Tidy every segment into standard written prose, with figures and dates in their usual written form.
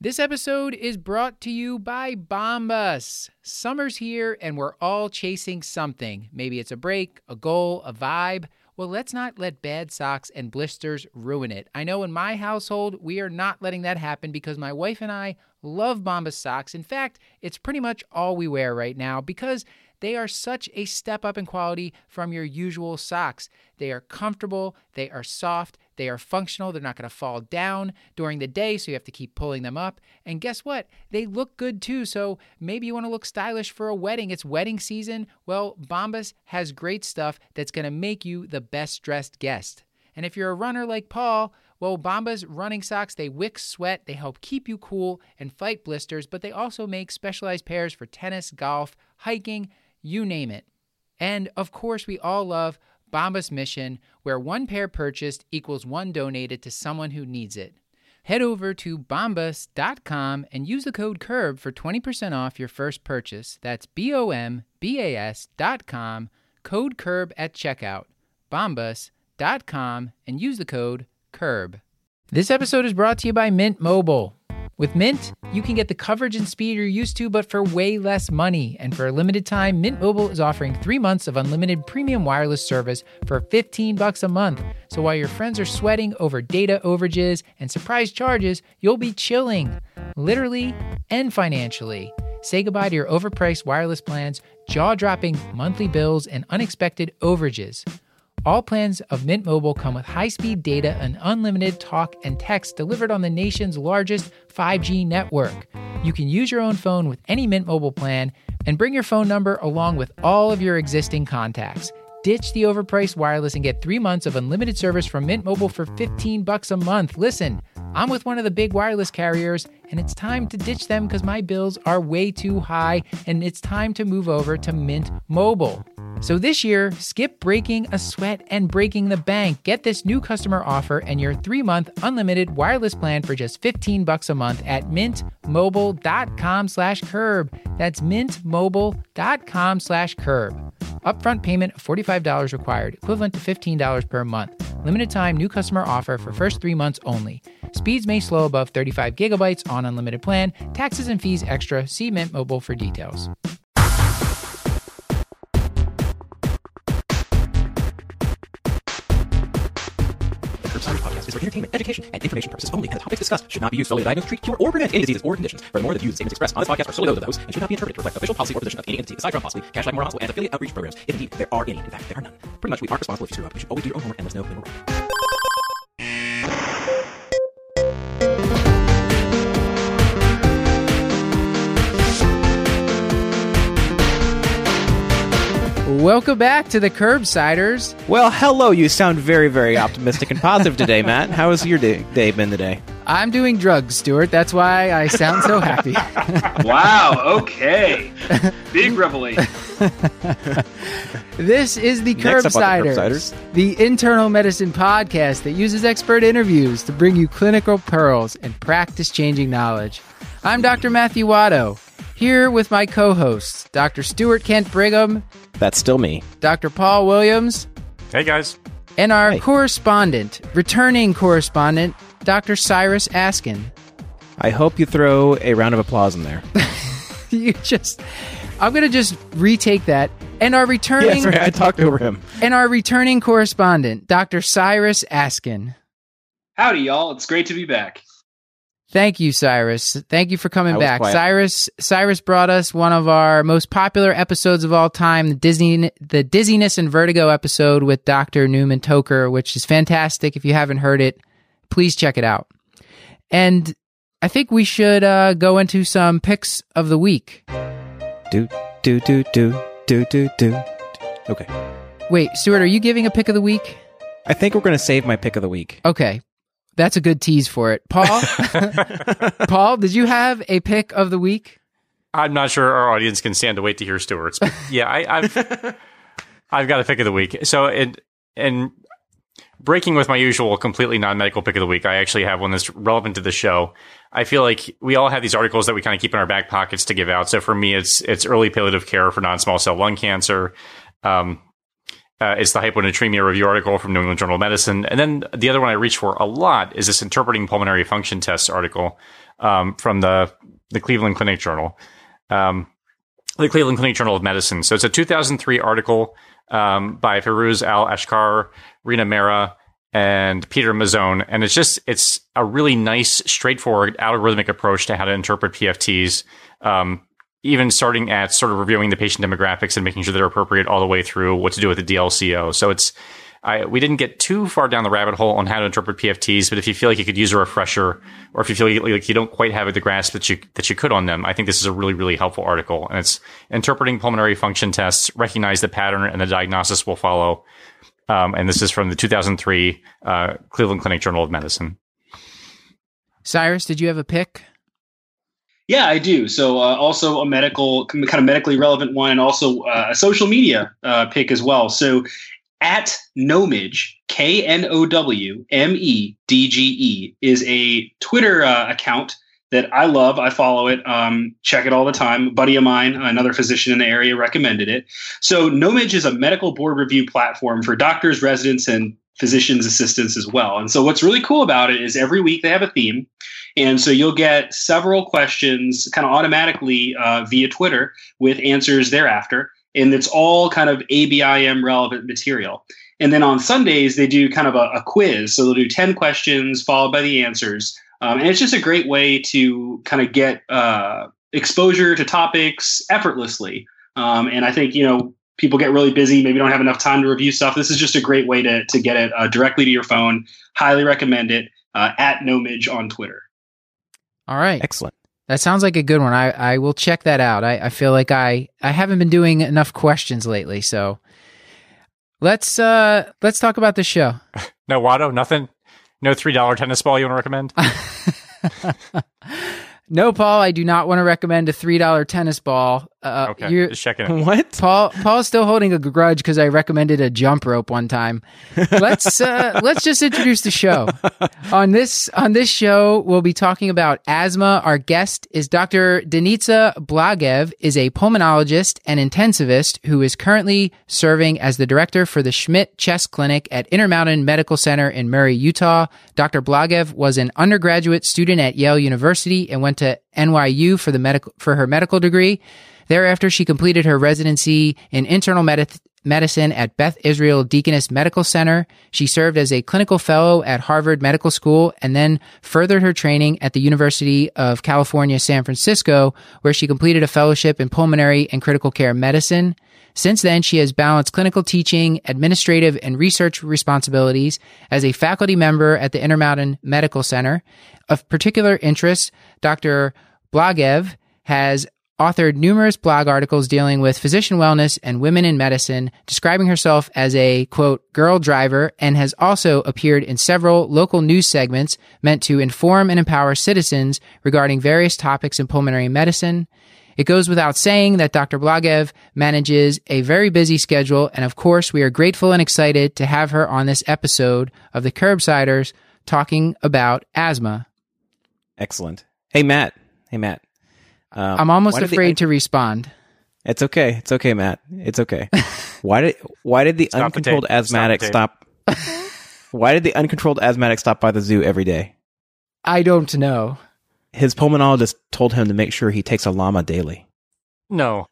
This episode is brought to you by Bombas. Summer's here and we're all chasing something. Maybe it's a break, a goal, a vibe. Well, let's not let bad socks and blisters ruin it. I know in my household, we are not letting that happen because my wife and I love Bombas socks. In fact, it's pretty much all we wear right now because they are such a step up in quality from your usual socks. They are comfortable, they are soft, they are functional, they're not going to fall down during the day, so you have to keep pulling them up. And guess what? They look good too, so maybe you want to look stylish for a wedding. It's wedding season. Well, Bombas has great stuff that's going to make you the best dressed guest. And if you're a runner like Paul, well, Bombas running socks, they wick sweat, they help keep you cool and fight blisters, but they also make specialized pairs for tennis, golf, hiking, you name it. And of course, we all love Bombas' mission, where one pair purchased equals one donated to someone who needs it. Head over to bombas.com and use the code CURB for 20% off your first purchase. That's BOMBAS.com, code CURB at checkout. Bombas.com and use the code CURB. This episode is brought to you by Mint Mobile. With Mint, you can get the coverage and speed you're used to, but for way less money. And for a limited time, Mint Mobile is offering 3 months of unlimited premium wireless service for $15 a month. So while your friends are sweating over data overages and surprise charges, you'll be chilling, literally and financially. Say goodbye to your overpriced wireless plans, jaw-dropping monthly bills, and unexpected overages. All plans of Mint Mobile come with high-speed data and unlimited talk and text delivered on the nation's largest 5G network. You can use your own phone with any Mint Mobile plan and bring your phone number along with all of your existing contacts. Ditch the overpriced wireless and get 3 months of unlimited service from Mint Mobile for $15 a month. Listen, I'm with one of the big wireless carriers, and it's time to ditch them because my bills are way too high, and it's time to move over to Mint Mobile. So this year, skip breaking a sweat and breaking the bank. Get this new customer offer and your 3-month unlimited wireless plan for just $15 a month at mintmobile.com/curb. That's mintmobile.com/curb. Upfront payment of $45 required, equivalent to $15 per month. Limited time new customer offer for first 3 months only. Speeds may slow above 35 gigabytes on unlimited plan. Taxes and fees extra. See Mint Mobile for details. Podcast is for entertainment, education, and information purposes only, and the topics discussed should not be used solely to diagnose, treat, cure, or prevent any diseases or conditions. Furthermore, the views and statements expressed on this podcast are solely those of the host and should not be interpreted to reflect the official policy or position of any entity aside from possibly Cash Life Moral Hospital and affiliate outreach programs. If indeed there are any, in fact, there are none. Pretty much, we aren't responsible if you screw up. You should always do your own homework and let us know when we're wrong. Welcome back to the Curbsiders. Well, hello. You sound very, very optimistic and positive today, Matt. How has your day been today? I'm doing drugs, Stuart. That's why I sound so happy. Wow. Okay. Big revelation. This is the Curbsiders, the internal medicine podcast that uses expert interviews to bring you clinical pearls and practice-changing knowledge. I'm Dr. Matthew Watto, here with my co-hosts, Dr. Stuart Kent Brigham. That's still me. Dr. Paul Williams. Hey, guys. And our returning correspondent, Dr. Cyrus Askin. I hope you throw a round of applause in there. I'm going to just retake that. And our returning... Yes, right, I talked over him. And our returning correspondent, Dr. Cyrus Askin. Howdy, y'all. It's great to be back. Thank you, Cyrus. Thank you for coming back. Quiet. Cyrus brought us one of our most popular episodes of all time, the Dizziness and Vertigo episode with Dr. Newman Toker, which is fantastic. If you haven't heard it, please check it out. And I think we should go into some picks of the week. Do. Okay. Wait, Stuart, are you giving a pick of the week? I think we're going to save my pick of the week. Okay. That's a good tease for it. Paul? Paul, did you have a pick of the week? I'm not sure our audience can stand to wait to hear Stuart's. But yeah, I've got a pick of the week. So in breaking with my usual completely non-medical pick of the week, I actually have one that's relevant to the show. I feel like we all have these articles that we kind of keep in our back pockets to give out. So for me, it's early palliative care for non-small cell lung cancer. it's the hyponatremia review article from New England Journal of Medicine. And then the other one I reach for a lot is this interpreting pulmonary function tests article from the Cleveland Clinic Journal, the Cleveland Clinic Journal of Medicine. So it's a 2003 article by Firuz Al-Ashkar, Rina Mehra, and Peter Mazzone. And it's a really nice, straightforward, algorithmic approach to how to interpret PFTs, even starting at sort of reviewing the patient demographics and making sure they're appropriate all the way through what to do with the DLCO. So we didn't get too far down the rabbit hole on how to interpret PFTs, but if you feel like you could use a refresher, or if you feel like you don't quite have the grasp that you could on them, I think this is a really, really helpful article. And it's interpreting pulmonary function tests, recognize the pattern, and the diagnosis will follow. And this is from the 2003 Cleveland Clinic Journal of Medicine. Cyrus, did you have a pick? Yeah, I do. So also a medical, kind of medically relevant one, and also a social media pick as well. So at Knowmidge, KNOWMEDGE, is a Twitter account that I love. I follow it, check it all the time. A buddy of mine, another physician in the area, recommended it. So Knowmidge is a medical board review platform for doctors, residents, and physicians' assistants as well. And so what's really cool about it is every week they have a theme. And so you'll get several questions kind of automatically via Twitter with answers thereafter. And it's all kind of ABIM relevant material. And then on Sundays, they do kind of a quiz. So they'll do 10 questions followed by the answers. And it's just a great way to kind of get exposure to topics effortlly. And I think, people get really busy, maybe don't have enough time to review stuff. This is just a great way to get it directly to your phone. Highly recommend it. At Knowmidge on Twitter. All right. Excellent. That sounds like a good one. I will check that out. I feel like I haven't been doing enough questions lately. So let's talk about the show. No Watto, nothing? No $3 tennis ball you want to recommend? No, Paul, I do not want to recommend a $3 tennis ball. Okay, just checking it. What? Paul's still holding a grudge because I recommended a jump rope one time. Let's just introduce the show. On this show, we'll be talking about asthma. Our guest is Dr. Denitsa Blagev, is a pulmonologist and intensivist who is currently serving as the director for the Schmidt Chest Clinic at Intermountain Medical Center in Murray, Utah. Dr. Blagev was an undergraduate student at Yale University and went to NYU for her medical degree. Thereafter, she completed her residency in internal medicine at Beth Israel Deaconess Medical Center. She served as a clinical fellow at Harvard Medical School and then furthered her training at the University of California, San Francisco, where she completed a fellowship in pulmonary and critical care medicine. Since then, she has balanced clinical teaching, administrative, and research responsibilities as a faculty member at the Intermountain Medical Center. Of particular interest, Dr. Blagev has authored numerous blog articles dealing with physician wellness and women in medicine, describing herself as a, quote, girl driver, and has also appeared in several local news segments meant to inform and empower citizens regarding various topics in pulmonary medicine. It goes without saying that Dr. Blagev manages a very busy schedule, and of course, we are grateful and excited to have her on this episode of the Curbsiders talking about asthma. Excellent. Hey, Matt. I'm almost afraid to respond. It's okay. It's okay, Matt. It's okay. Why did the uncontrolled asthmatic stop? Why did the uncontrolled asthmatic stop by the zoo every day? I don't know. His pulmonologist told him to make sure he takes a llama daily. No.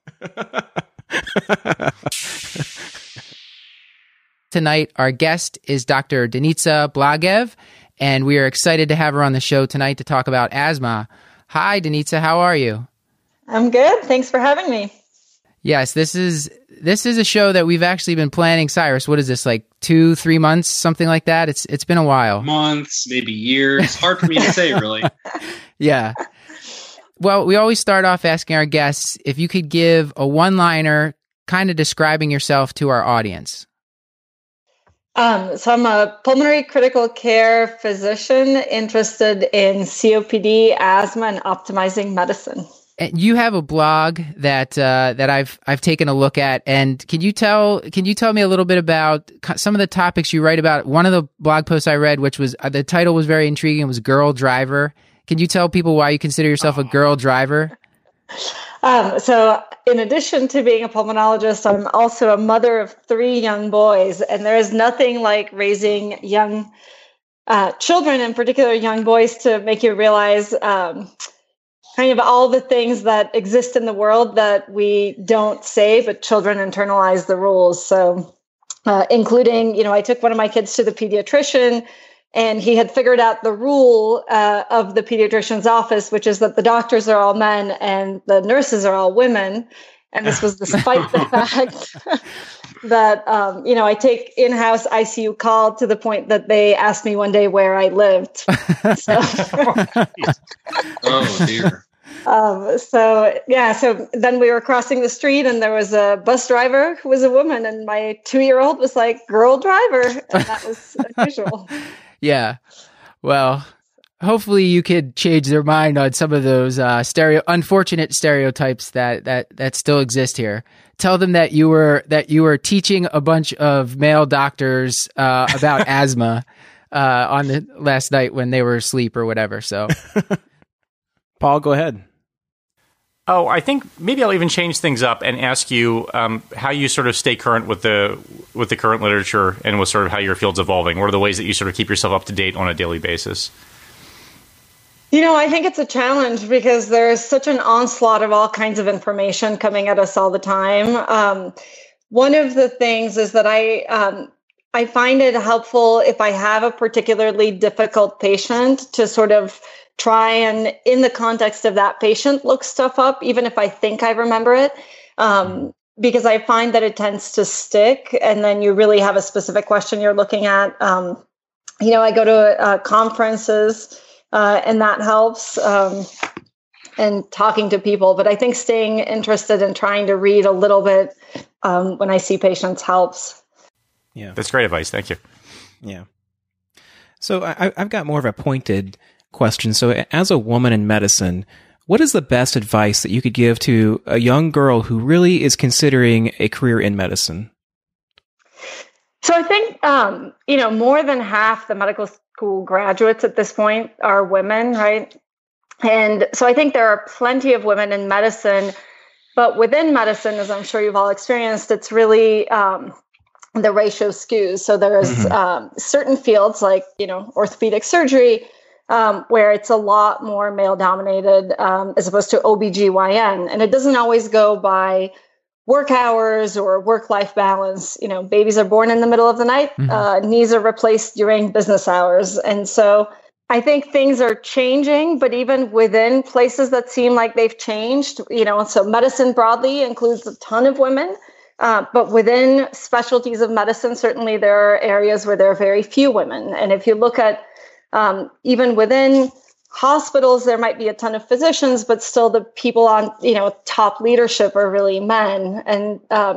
Tonight, our guest is Dr. Denitsa Blagev, and we are excited to have her on the show tonight to talk about asthma. Hi, Denitsa. How are you? I'm good. Thanks for having me. Yes, this is a show that we've actually been planning. Cyrus, what is this, like 2-3 months, something like that? It's been a while. Months, maybe years. Hard for me to say, really. Yeah. Well, we always start off asking our guests if you could give a one-liner kind of describing yourself to our audience. So I'm a pulmonary critical care physician interested in COPD, asthma, and optimizing medicine. And you have a blog that I've taken a look at, and can you tell me a little bit about some of the topics you write about? One of the blog posts I read, which was the title was very intriguing, was "Girl Driver." Can you tell people why you consider yourself a girl driver? So in addition to being a pulmonologist, I'm also a mother of 3 young boys, and there is nothing like raising young children, in particular young boys, to make you realize kind of all the things that exist in the world that we don't say, but children internalize the rules. So including, I took one of my kids to the pediatrician, and he had figured out the rule of the pediatrician's office, which is that the doctors are all men and the nurses are all women. And this was despite the fact that, I take in-house ICU call to the point that they asked me one day where I lived. So, oh, dear. So then we were crossing the street and there was a bus driver who was a woman, and my 2-year-old was like, "Girl driver." And that was unusual. Yeah. Well, hopefully you could change their mind on some of those unfortunate stereotypes that still exist here. Tell them that you were teaching a bunch of male doctors about asthma on the last night when they were asleep or whatever. So, Paul, go ahead. Oh, I think maybe I'll even change things up and ask you how you sort of stay current with the current literature and with sort of how your field's evolving. What are the ways that you sort of keep yourself up to date on a daily basis? I think it's a challenge because there's such an onslaught of all kinds of information coming at us all the time. One of the things is that I find it helpful if I have a particularly difficult patient to sort of try and, in the context of that patient, look stuff up, even if I think I remember it, because I find that it tends to stick, and then you really have a specific question you're looking at. I go to conferences, and that helps, and talking to people. But I think staying interested and trying to read a little bit when I see patients helps. Yeah, that's great advice. Thank you. Yeah. So I've got more of a pointed question. So as a woman in medicine, what is the best advice that you could give to a young girl who really is considering a career in medicine? So I think, more than half the medical school graduates at this point are women, right? And so I think there are plenty of women in medicine, but within medicine, as I'm sure you've all experienced, it's really the ratio skews. So there's certain fields like, orthopedic surgery, where it's a lot more male dominated as opposed to OBGYN. And it doesn't always go by work hours or work-life balance. Babies are born in the middle of the night, knees are replaced during business hours. And so I think things are changing, but even within places that seem like they've changed, so medicine broadly includes a ton of women. But within specialties of medicine, certainly there are areas where there are very few women. And if you look at even within hospitals, there might be a ton of physicians, but still the people on, top leadership are really men. And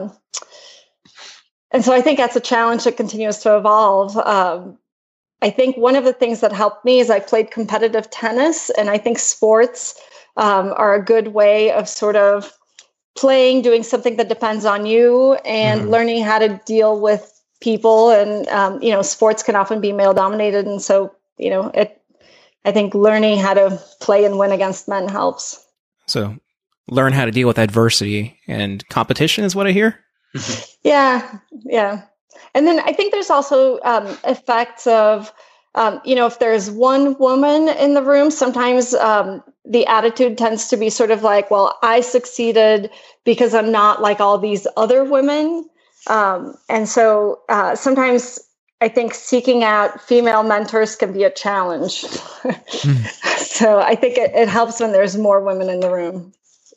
so I think that's a challenge that continues to evolve. I think one of the things that helped me is I played competitive tennis, and I think sports are a good way of sort of doing something that depends on you and learning how to deal with people. And, sports can often be male dominated. And so, I think learning how to play and win against men helps. So learn how to deal with adversity and competition is what I hear. Yeah. And then I think there's also effects of, if there's one woman in the room, sometimes the attitude tends to be sort of like, well, I succeeded because I'm not like all these other women. And so sometimes I think seeking out female mentors can be a challenge. So I think it helps when there's more women in the room.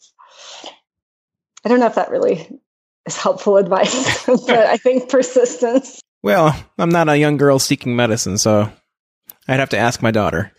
I don't know if that really is helpful advice, but I think persistence. Well, I'm not a young girl seeking medicine, so I'd have to ask my daughter.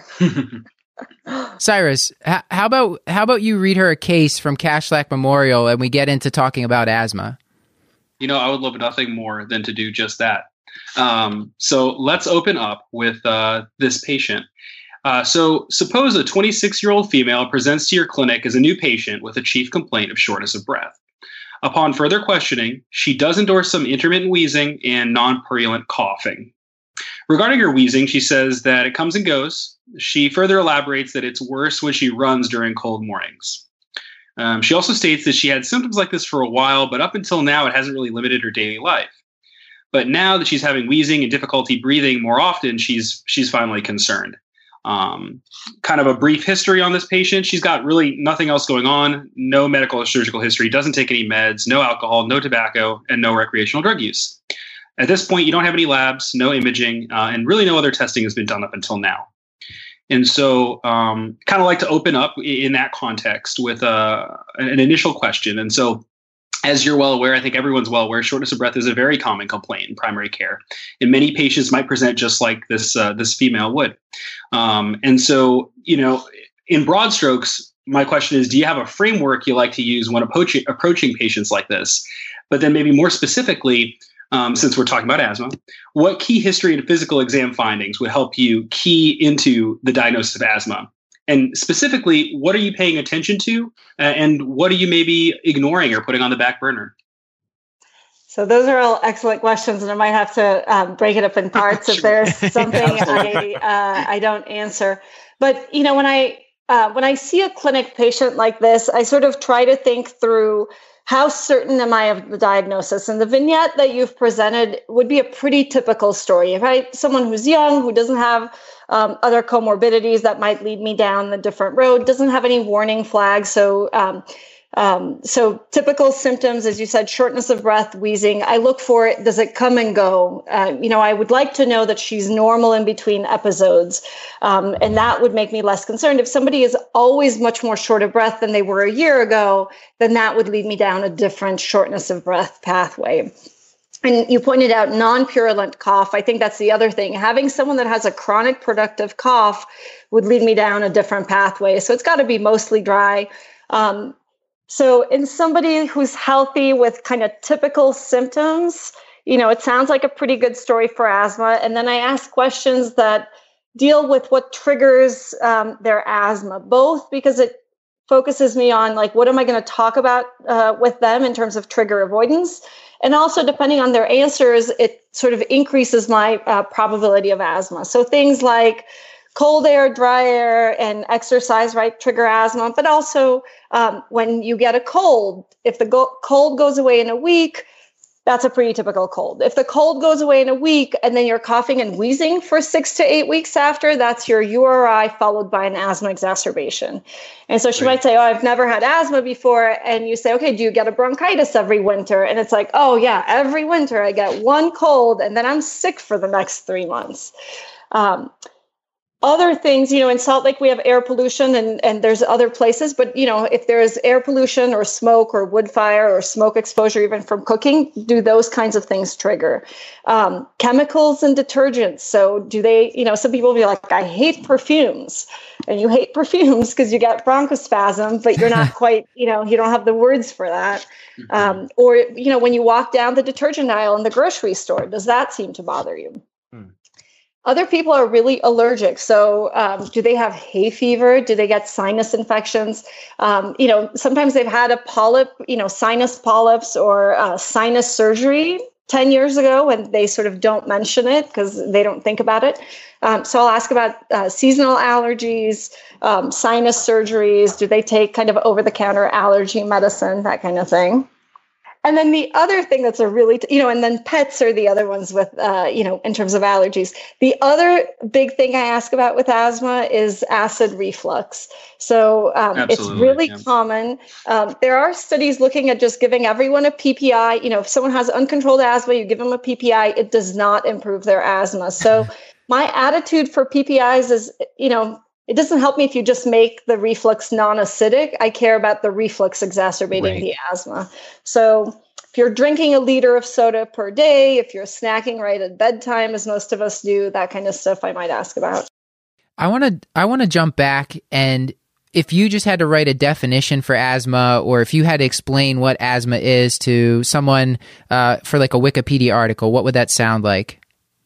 Cyrus, how about you read her a case from Kashlak Memorial and we get into talking about asthma? I would love nothing more than to do just that. So let's open up with this patient. So suppose a 26-year-old female presents to your clinic as a new patient with a chief complaint of shortness of breath. Upon further questioning, she does endorse some intermittent wheezing and non-purulent coughing. Regarding her wheezing, she says that it comes and goes. She further elaborates that it's worse when she runs during cold mornings. She also states that she had symptoms like this for a while, but up until now, it hasn't really limited her daily life. But now that she's having wheezing and difficulty breathing more often, she's finally concerned. Kind of a brief history on this patient. She's got really nothing else going on, no medical or surgical history, doesn't take any meds, no alcohol, no tobacco, and no recreational drug use. At this point, you don't have any labs, no imaging, and really no other testing has been done up until now. And so kind of like to open up in that context with an initial question. And so as you're well aware, I think everyone's well aware, shortness of breath is a very common complaint in primary care. And many patients might present just like this female would. And so, in broad strokes, my question is, do you have a framework you like to use when approaching patients like this? But then maybe more specifically, since we're talking about asthma, what key history and physical exam findings would help you key into the diagnosis of asthma? And specifically, what are you paying attention to, and what are you maybe ignoring or putting on the back burner? So those are all excellent questions, and I might have to break it up in parts if there's something I don't answer. But when I see a clinic patient like this, I sort of try to think through how certain am I of the diagnosis? And the vignette that you've presented would be a pretty typical story. If someone who's young, who doesn't have other comorbidities that might lead me down a different road, doesn't have any warning flags. So typical symptoms, as you said, shortness of breath, wheezing. I look for it. Does it come and go? I would like to know that she's normal in between episodes. And that would make me less concerned. If somebody is always much more short of breath than they were a year ago, then that would lead me down a different shortness of breath pathway. And you pointed out non-purulent cough. I think that's the other thing. Having someone that has a chronic productive cough would lead me down a different pathway. So it's got to be mostly dry. So in somebody who's healthy with kind of typical symptoms, it sounds like a pretty good story for asthma. And then I ask questions that deal with what triggers their asthma, both because it focuses me on what am I going to talk about with them in terms of trigger avoidance. And also, depending on their answers, it sort of increases my probability of asthma. So things like cold air, dry air, and exercise, right, trigger asthma. But also, when you get a cold, if the cold goes away in a week, that's a pretty typical cold. If the cold goes away in a week and then you're coughing and wheezing for 6 to 8 weeks after, that's your URI followed by an asthma exacerbation. And so she might say, I've never had asthma before. And you say, okay, do you get a bronchitis every winter? And it's like, oh yeah, every winter I get one cold and then I'm sick for the next 3 months. Other things, in Salt Lake, we have air pollution and there's other places, but, if there is air pollution or smoke or wood fire or smoke exposure, even from cooking, do those kinds of things trigger? Chemicals and detergents. So do they, some people will be like, I hate perfumes, and you hate perfumes because you get bronchospasm, but you're not quite, you don't have the words for that. Or, when you walk down the detergent aisle in the grocery store, does that seem to bother you? Other people are really allergic. So do they have hay fever? Do they get sinus infections? Sometimes they've had a polyp, sinus polyps or sinus surgery 10 years ago, and they sort of don't mention it because they don't think about it. So I'll ask about seasonal allergies, sinus surgeries. Do they take kind of over-the-counter allergy medicine, that kind of thing? And then the other thing that's a really, and then pets are the other ones with, in terms of allergies. The other big thing I ask about with asthma is acid reflux. So it's really common. There are studies looking at just giving everyone a PPI. If someone has uncontrolled asthma, you give them a PPI, it does not improve their asthma. So my attitude for PPIs is, it doesn't help me if you just make the reflux non-acidic. I care about the reflux exacerbating the asthma. So if you're drinking a liter of soda per day, if you're snacking right at bedtime, as most of us do, that kind of stuff I might ask about. I want to jump back, and if you just had to write a definition for asthma, or if you had to explain what asthma is to someone for like a Wikipedia article, what would that sound like?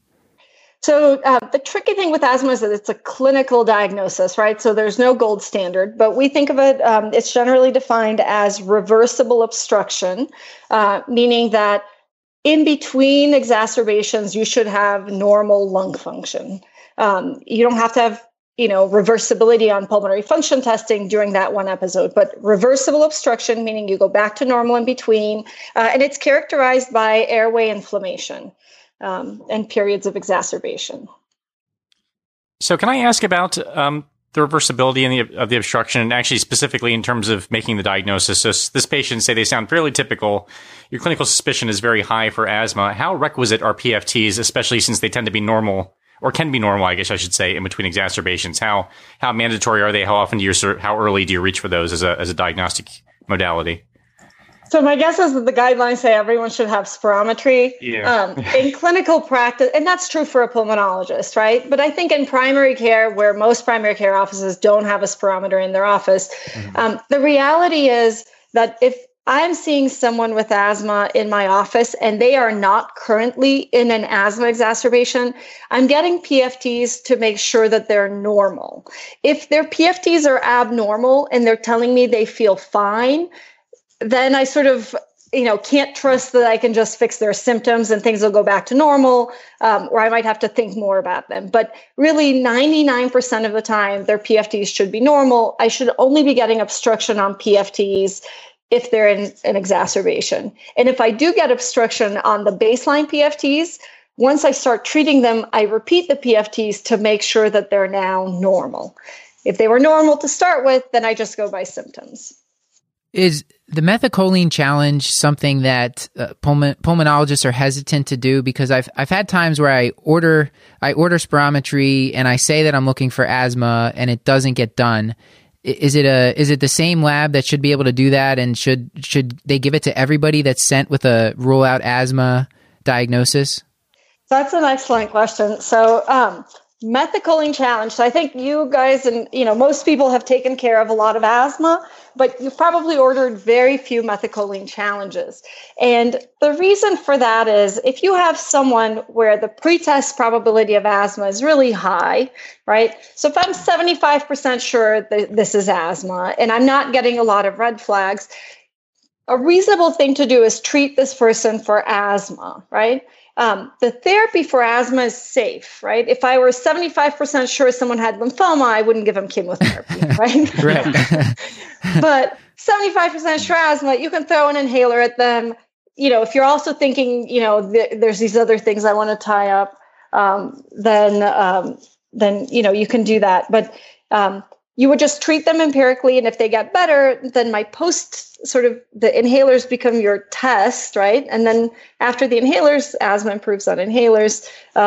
So the tricky thing with asthma is that it's a clinical diagnosis, right? So there's no gold standard, but we think of it, it's generally defined as reversible obstruction, meaning that in between exacerbations, you should have normal lung function. You don't have to have reversibility on pulmonary function testing during that one episode, but reversible obstruction, meaning you go back to normal in between. And it's characterized by airway inflammation and periods of exacerbation. So can I ask about the reversibility of the obstruction, and actually specifically in terms of making the diagnosis? So this patient, say they sound fairly typical. Your clinical suspicion is very high for asthma. How requisite are PFTs, especially since they tend to be normal, or can be normal, I guess I should say, in between exacerbations? How mandatory are they? How often how early do you reach for those as a diagnostic modality? So my guess is that the guidelines say everyone should have spirometry in clinical practice, and that's true for a pulmonologist, right? But I think in primary care, where most primary care offices don't have a spirometer in their office, the reality is that if I'm seeing someone with asthma in my office and they are not currently in an asthma exacerbation, I'm getting PFTs to make sure that they're normal. If their PFTs are abnormal and they're telling me they feel fine, then I sort of, can't trust that I can just fix their symptoms and things will go back to normal, or I might have to think more about them. But really, 99% of the time, their PFTs should be normal. I should only be getting obstruction on PFTs if they're in an exacerbation. And if I do get obstruction on the baseline PFTs, once I start treating them, I repeat the PFTs to make sure that they're now normal. If they were normal to start with, then I just go by symptoms. Is the methacholine challenge something that pulmonologists are hesitant to do? Because I've had times where I order spirometry and I say that I'm looking for asthma and it doesn't get done. Is it the same lab that should be able to do that, and should they give it to everybody that's sent with a rule out asthma diagnosis? That's an excellent question. So methacholine challenge. So I think you guys and most people have taken care of a lot of asthma, but you've probably ordered very few methacholine challenges. And the reason for that is if you have someone where the pretest probability of asthma is really high, right? So if I'm 75% sure that this is asthma and I'm not getting a lot of red flags, a reasonable thing to do is treat this person for asthma, right? The therapy for asthma is safe, right? If I were 75% sure someone had lymphoma, I wouldn't give them chemotherapy, right? Right. But 75% sure asthma, you can throw an inhaler at them. If you're also thinking, there's these other things I want to tie up, then you can do that. But you would just treat them empirically, and if they get better, then my the inhalers become your test, right? And then after the inhalers, asthma improves on inhalers,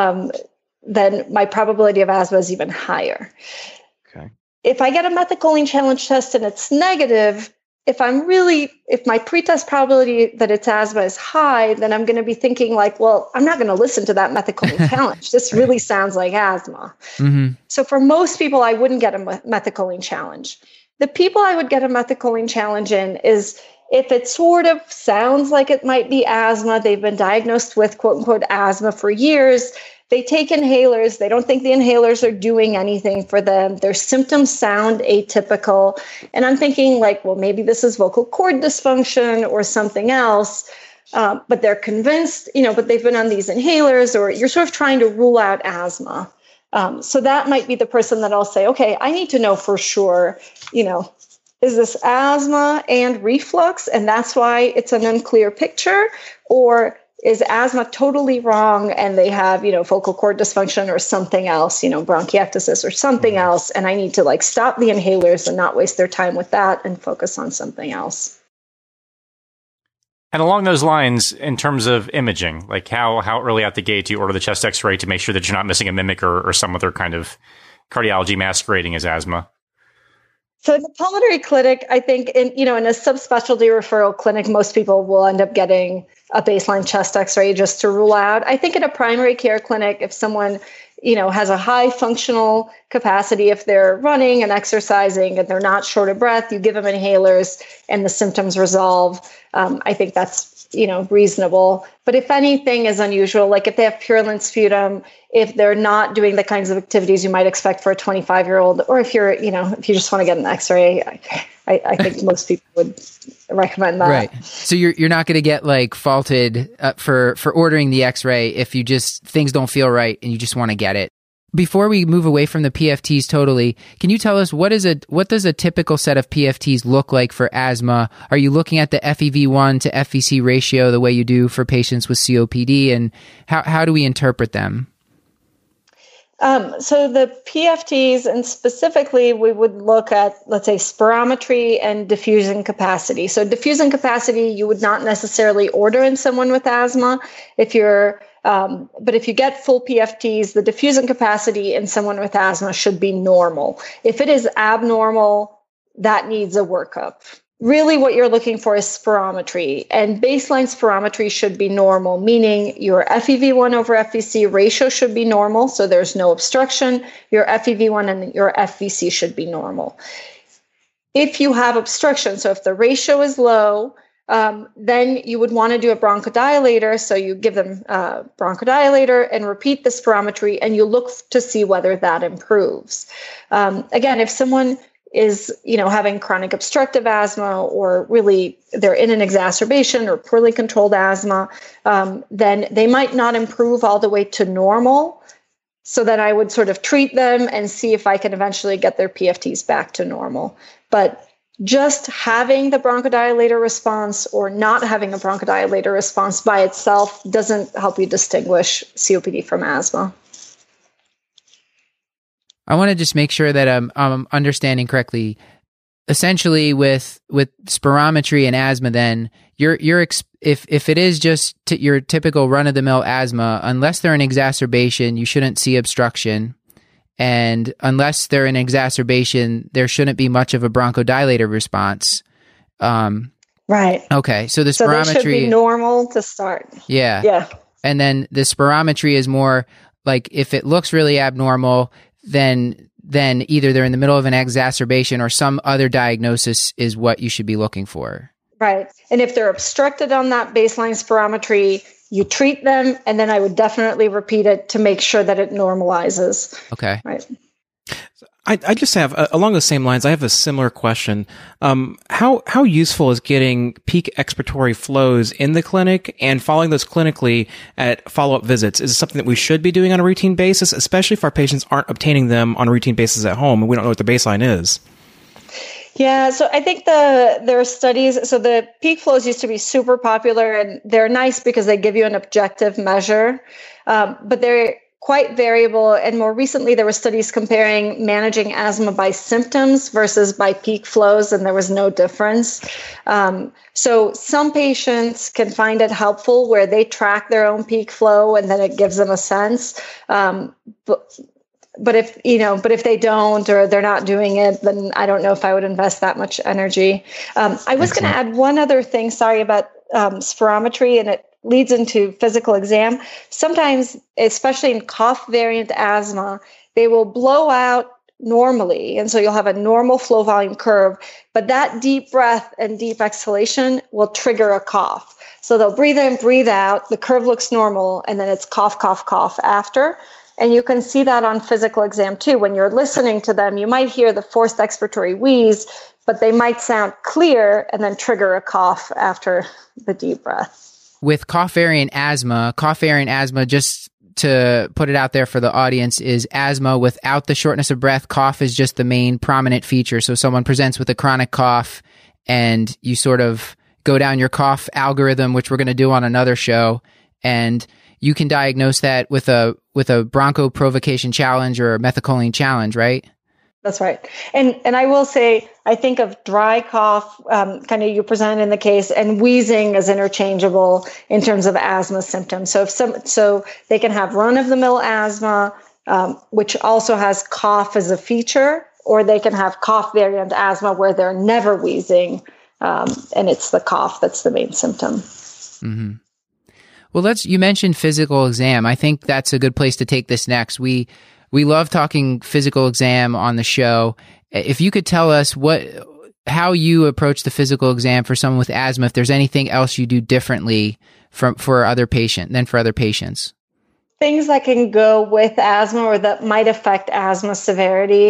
then my probability of asthma is even higher. Okay. If I get a methacholine challenge test and it's negative, if my pretest probability that it's asthma is high, then I'm going to be thinking like, well, I'm not going to listen to that methacholine challenge. This really sounds like asthma. Mm-hmm. So for most people, I wouldn't get a methacholine challenge. The people I would get a methacholine challenge in is if it sort of sounds like it might be asthma, they've been diagnosed with quote unquote asthma for years. They take inhalers. They don't think the inhalers are doing anything for them. Their symptoms sound atypical. And I'm thinking like, well, maybe this is vocal cord dysfunction or something else. But they're convinced, but they've been on these inhalers, or you're sort of trying to rule out asthma. So that might be the person that I'll say, okay, I need to know for sure, is this asthma and reflux? And that's why it's an unclear picture, or is asthma totally wrong and they have, vocal cord dysfunction or something else, bronchiectasis or something else. And I need to stop the inhalers and not waste their time with that and focus on something else. And along those lines, in terms of imaging, like how early out the gate do you order the chest x-ray to make sure that you're not missing a mimic or some other kind of cardiology masquerading as asthma? So in the pulmonary clinic, I think in a subspecialty referral clinic, most people will end up getting a baseline chest x-ray just to rule out. I think in a primary care clinic, if someone, has a high functional capacity, if they're running and exercising and they're not short of breath, you give them inhalers and the symptoms resolve. I think that's, reasonable. But if anything is unusual, like if they have purulent sputum, if they're not doing the kinds of activities you might expect for a 25-year-old, or if you're, if you just want to get an x-ray, I think most people would recommend that. Right. So you're not going to get faulted for ordering the x-ray if you just, things don't feel right and you just want to get it. before we move away from the PFTs totally, can you tell us what does a typical set of PFTs look like for asthma? Are you looking at the FEV1 to FVC ratio the way you do for patients with COPD, and how do we interpret them? So the PFTs, and specifically we would look at, let's say, spirometry and diffusing capacity. So diffusing capacity you would not necessarily order in someone with asthma. But if you get full PFTs, the diffusing capacity in someone with asthma should be normal. If it is abnormal, that needs a workup. Really what you're looking for is spirometry, and baseline spirometry should be normal, meaning your FEV1 over FVC ratio should be normal, so there's no obstruction. Your FEV1 and your FVC should be normal. If you have obstruction, so if the ratio is low, then you would want to do a bronchodilator. So you give them a bronchodilator and repeat the spirometry, and you look to see whether that improves. Again, if someone is, having chronic obstructive asthma, or really they're in an exacerbation or poorly controlled asthma, then they might not improve all the way to normal. So then I would sort of treat them and see if I can eventually get their PFTs back to normal. But just having the bronchodilator response or not having a bronchodilator response by itself doesn't help you distinguish COPD from asthma. I want to just make sure that I'm understanding correctly. Essentially, with spirometry and asthma, then if it is just your typical run-of-the-mill asthma, unless they're in exacerbation, you shouldn't see obstruction. And unless they're in exacerbation, there shouldn't be much of a bronchodilator response. Right. Okay. So the spirometry... So they should be normal to start. Yeah. Yeah. And then the spirometry is more like, if it looks really abnormal, then either they're in the middle of an exacerbation or some other diagnosis is what you should be looking for. Right. And if they're obstructed on that baseline spirometry, you treat them, and then I would definitely repeat it to make sure that it normalizes. Okay. Right. I just have, along the same lines, I have a similar question. How useful is getting peak expiratory flows in the clinic and following those clinically at follow-up visits? Is it something that we should be doing on a routine basis, especially if our patients aren't obtaining them on a routine basis at home and we don't know what the baseline is? Yeah, so I think there are studies. So the peak flows used to be super popular, and they're nice because they give you an objective measure, but they're quite variable. And more recently, there were studies comparing managing asthma by symptoms versus by peak flows, and there was no difference. So some patients can find it helpful where they track their own peak flow, and then it gives them a sense. But if they don't, or they're not doing it, then I don't know if I would invest that much energy. I was going to add one other thing, about spirometry, and it leads into physical exam. Sometimes, especially in cough variant asthma, they will blow out normally. And so you'll have a normal flow volume curve, but that deep breath and deep exhalation will trigger a cough. So they'll breathe in, breathe out, the curve looks normal, and then it's cough, cough, cough after. And you can see that on physical exam too. When you're listening to them, you might hear the forced expiratory wheeze, but they might sound clear and then trigger a cough after the deep breath. With cough variant asthma, just to put it out there for the audience, is asthma without the shortness of breath. Cough is just the main prominent feature. So someone presents with a chronic cough and you sort of go down your cough algorithm, which we're going to do on another show, and you can diagnose that with a bronchoprovocation challenge or a methacholine challenge, right? That's right. And I will say, I think of dry cough, kind of you present in the case, and wheezing as interchangeable in terms of asthma symptoms. So they can have run-of-the-mill asthma, which also has cough as a feature, or they can have cough variant asthma where they're never wheezing, and it's the cough that's the main symptom. Mm-hmm. Well, you mentioned physical exam. I think that's a good place to take this next. We love talking physical exam on the show. If you could tell us how you approach the physical exam for someone with asthma, if there's anything else you do differently for other patients. Things that can go with asthma or that might affect asthma severity.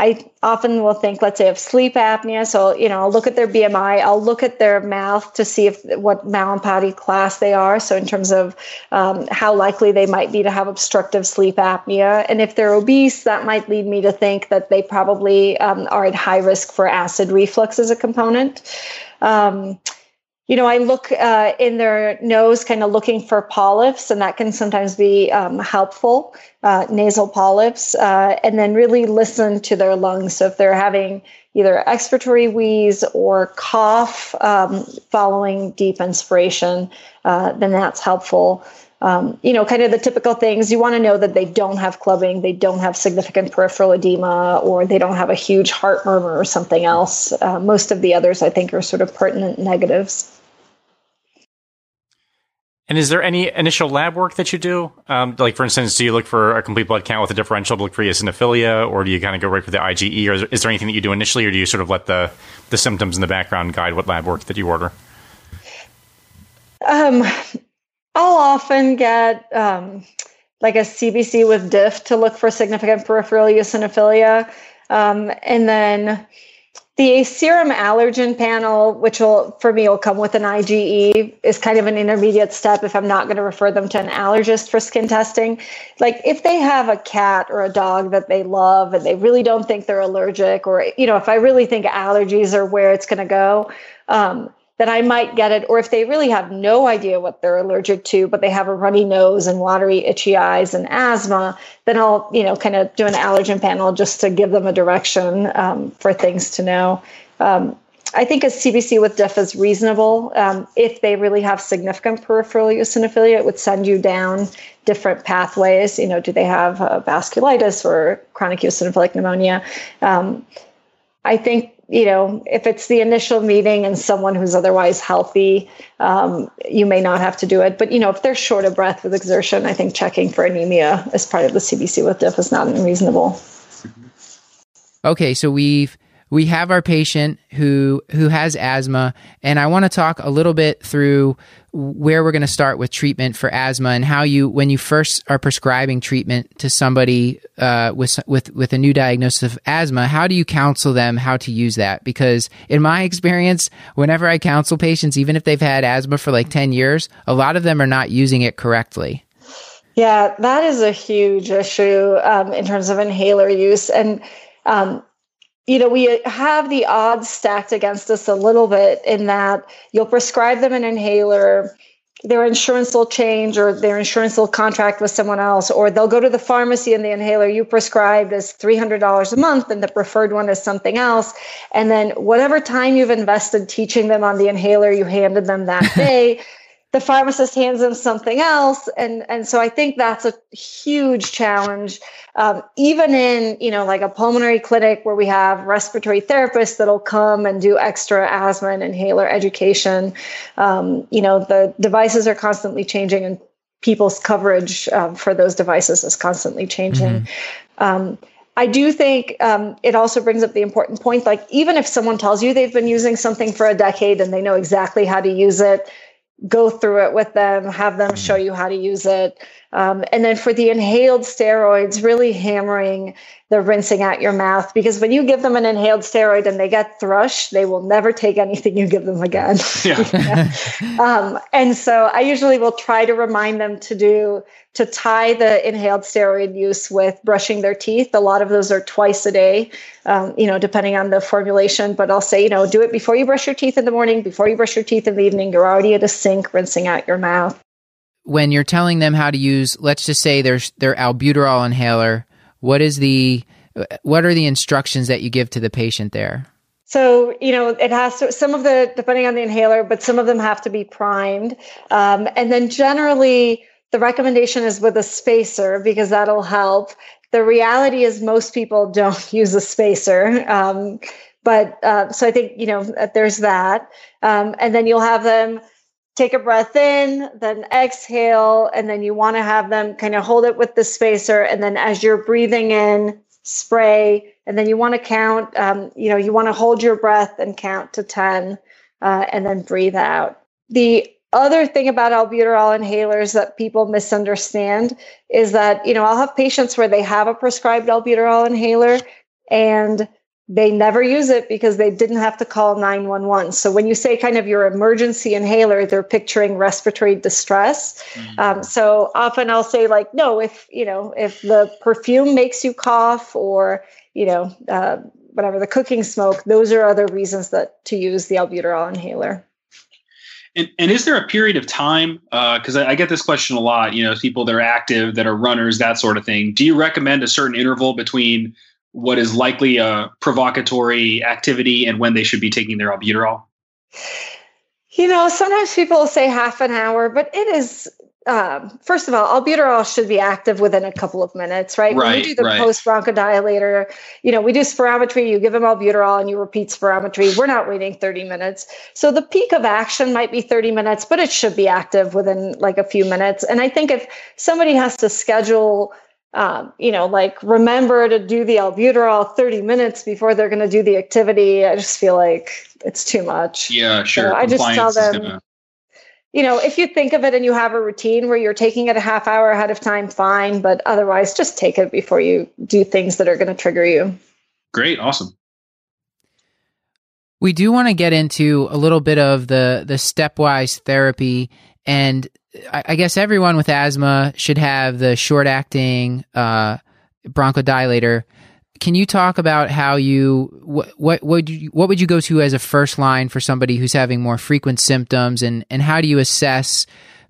I often will think, let's say, of sleep apnea. So, I'll look at their BMI. I'll look at their mouth to see what Mallampati class they are. So in terms of how likely they might be to have obstructive sleep apnea. And if they're obese, that might lead me to think that they probably are at high risk for acid reflux as a component. I look in their nose, kind of looking for polyps, and that can sometimes be helpful, nasal polyps, and then really listen to their lungs. So if they're having either expiratory wheeze or cough following deep inspiration, then that's helpful. Kind of the typical things. You want to know that they don't have clubbing, they don't have significant peripheral edema, or they don't have a huge heart murmur or something else. Most of the others, I think, are sort of pertinent negatives. And is there any initial lab work that you do? Like, for instance, do you look for a complete blood count with a differential to look for eosinophilia, or do you kind of go right for the IgE? Or is there anything that you do initially, or do you sort of let the symptoms in the background guide what lab work that you order? I'll often get like a CBC with diff to look for significant peripheral eosinophilia. And then the serum allergen panel, which will come with an IgE, is kind of an intermediate step if I'm not going to refer them to an allergist for skin testing. Like if they have a cat or a dog that they love and they really don't think they're allergic, or, if I really think allergies are where it's going to go, then I might get it. Or if they really have no idea what they're allergic to, but they have a runny nose and watery, itchy eyes and asthma, then I'll, kind of do an allergen panel just to give them a direction for things to know. I think a CBC with diff is reasonable. If they really have significant peripheral eosinophilia, it would send you down different pathways. Do they have vasculitis or chronic eosinophilic pneumonia? I think, if it's the initial meeting and someone who's otherwise healthy, you may not have to do it. But, if they're short of breath with exertion, I think checking for anemia as part of the CBC with diff is not unreasonable. Okay, so we have our patient who has asthma, and I want to talk a little bit through where we're going to start with treatment for asthma and how when you first are prescribing treatment to somebody with a new diagnosis of asthma, how do you counsel them how to use that? Because in my experience, whenever I counsel patients, even if they've had asthma for like 10 years, a lot of them are not using it correctly. Yeah, that is a huge issue in terms of inhaler use. And we have the odds stacked against us a little bit in that you'll prescribe them an inhaler, their insurance will change, or their insurance will contract with someone else, or they'll go to the pharmacy and the inhaler you prescribed is $300 a month and the preferred one is something else. And then whatever time you've invested teaching them on the inhaler you handed them that day, the pharmacist hands them something else. And so I think that's a huge challenge. Even in, like a pulmonary clinic where we have respiratory therapists that'll come and do extra asthma and inhaler education. The devices are constantly changing and people's coverage for those devices is constantly changing. Mm-hmm. I do think it also brings up the important point, like even if someone tells you they've been using something for a decade and they know exactly how to use it, go through it with them, have them show you how to use it. And then for the inhaled steroids, really hammering the rinsing out your mouth, because when you give them an inhaled steroid and they get thrush, they will never take anything you give them again. Yeah. And so I usually will try to remind them to tie the inhaled steroid use with brushing their teeth. A lot of those are twice a day, depending on the formulation. But I'll say, do it before you brush your teeth in the morning, before you brush your teeth in the evening. You're already at a sink rinsing out your mouth. When you're telling them how to use, let's just say their albuterol inhaler, what are the instructions that you give to the patient there? So, it has to, depending on the inhaler, but some of them have to be primed. And then generally, the recommendation is with a spacer because that'll help. The reality is most people don't use a spacer. So I think, there's that. And then you'll have them take a breath in, then exhale, and then you want to have them kind of hold it with the spacer. And then as you're breathing in, spray, and then you want to count, you want to hold your breath and count to 10, and then breathe out. The other thing about albuterol inhalers that people misunderstand is that, I'll have patients where they have a prescribed albuterol inhaler and they never use it because they didn't have to call 911. So when you say kind of your emergency inhaler, they're picturing respiratory distress. So often I'll say like, no, if the perfume makes you cough or, whatever, the cooking smoke, those are other reasons to use the albuterol inhaler. And is there a period of time? Because I get this question a lot, people that are active, that are runners, that sort of thing. Do you recommend a certain interval between what is likely a provocatory activity and when they should be taking their albuterol? Sometimes people say half an hour, but it is, first of all, albuterol should be active within a couple of minutes, right? When we do the post-bronchodilator, we do spirometry, you give them albuterol and you repeat spirometry. We're not waiting 30 minutes. So the peak of action might be 30 minutes, but it should be active within like a few minutes. And I think if somebody has to schedule remember to do the albuterol 30 minutes before they're going to do the activity, I just feel like it's too much. Yeah, sure. So I just tell them, if you think of it and you have a routine where you're taking it a half hour ahead of time, fine. But otherwise, just take it before you do things that are going to trigger you. Great. Awesome. We do want to get into a little bit of the stepwise therapy, and I guess everyone with asthma should have the short-acting bronchodilator. Can you talk about how what would you go to as a first line for somebody who's having more frequent symptoms, and how do you assess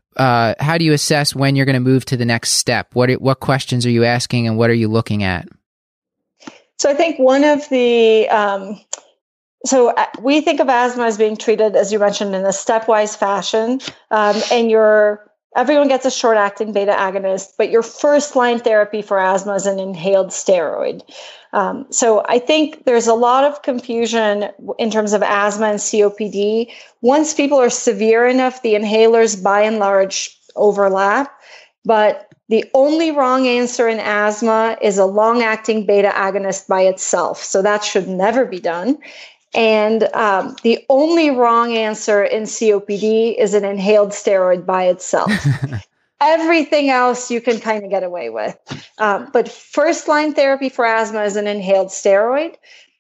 when you're going to move to the next step? What questions are you asking, and what are you looking at? So I think one of the So we think of asthma as being treated, as you mentioned, in a stepwise fashion. And everyone gets a short-acting beta agonist, but your first-line therapy for asthma is an inhaled steroid. So I think there's a lot of confusion in terms of asthma and COPD. Once people are severe enough, the inhalers, by and large, overlap. But the only wrong answer in asthma is a long-acting beta agonist by itself. So that should never be done. And the only wrong answer in COPD is an inhaled steroid by itself. Everything else you can kind of get away with. But first-line therapy for asthma is an inhaled steroid.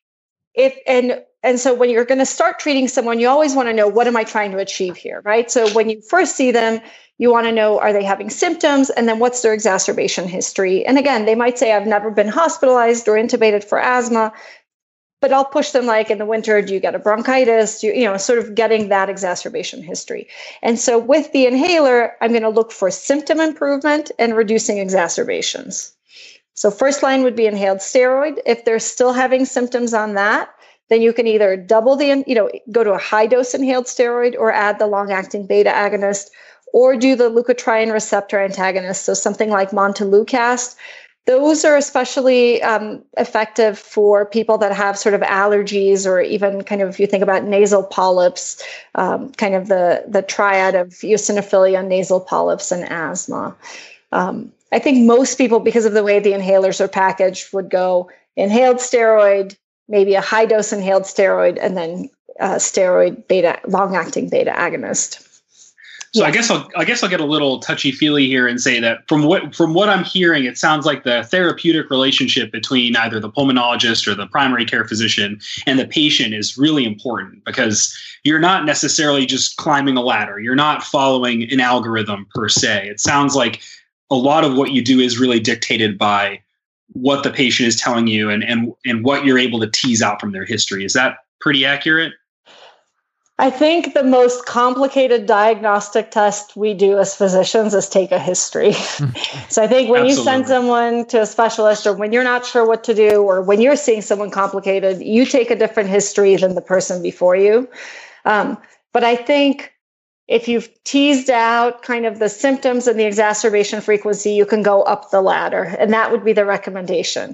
And so when you're going to start treating someone, you always want to know, what am I trying to achieve here, right? So when you first see them, you want to know, are they having symptoms? And then what's their exacerbation history? And again, they might say, I've never been hospitalized or intubated for asthma. But I'll push them like, in the winter, do you get a bronchitis? Sort of getting that exacerbation history. And so with the inhaler, I'm going to look for symptom improvement and reducing exacerbations. So first line would be inhaled steroid. If they're still having symptoms on that, then you can either double go to a high dose inhaled steroid or add the long acting beta agonist, or do the leukotriene receptor antagonist. So something like Montelukast. Those are especially effective for people that have sort of allergies, or even kind of, if you think about nasal polyps, kind of the triad of eosinophilia, nasal polyps, and asthma. I think most people, because of the way the inhalers are packaged, would go inhaled steroid, maybe a high dose inhaled steroid, and then steroid beta, long-acting beta agonist. So yes. I guess I'll get a little touchy-feely here and say that from what I'm hearing, it sounds like the therapeutic relationship between either the pulmonologist or the primary care physician and the patient is really important, because you're not necessarily just climbing a ladder. You're not following an algorithm per se. It sounds like a lot of what you do is really dictated by what the patient is telling you and what you're able to tease out from their history. Is that pretty accurate? I think the most complicated diagnostic test we do as physicians is take a history. So I think when you send someone to a specialist, or when you're not sure what to do, or when you're seeing someone complicated, you take a different history than the person before you. But I think if you've teased out kind of the symptoms and the exacerbation frequency, you can go up the ladder, and that would be the recommendation.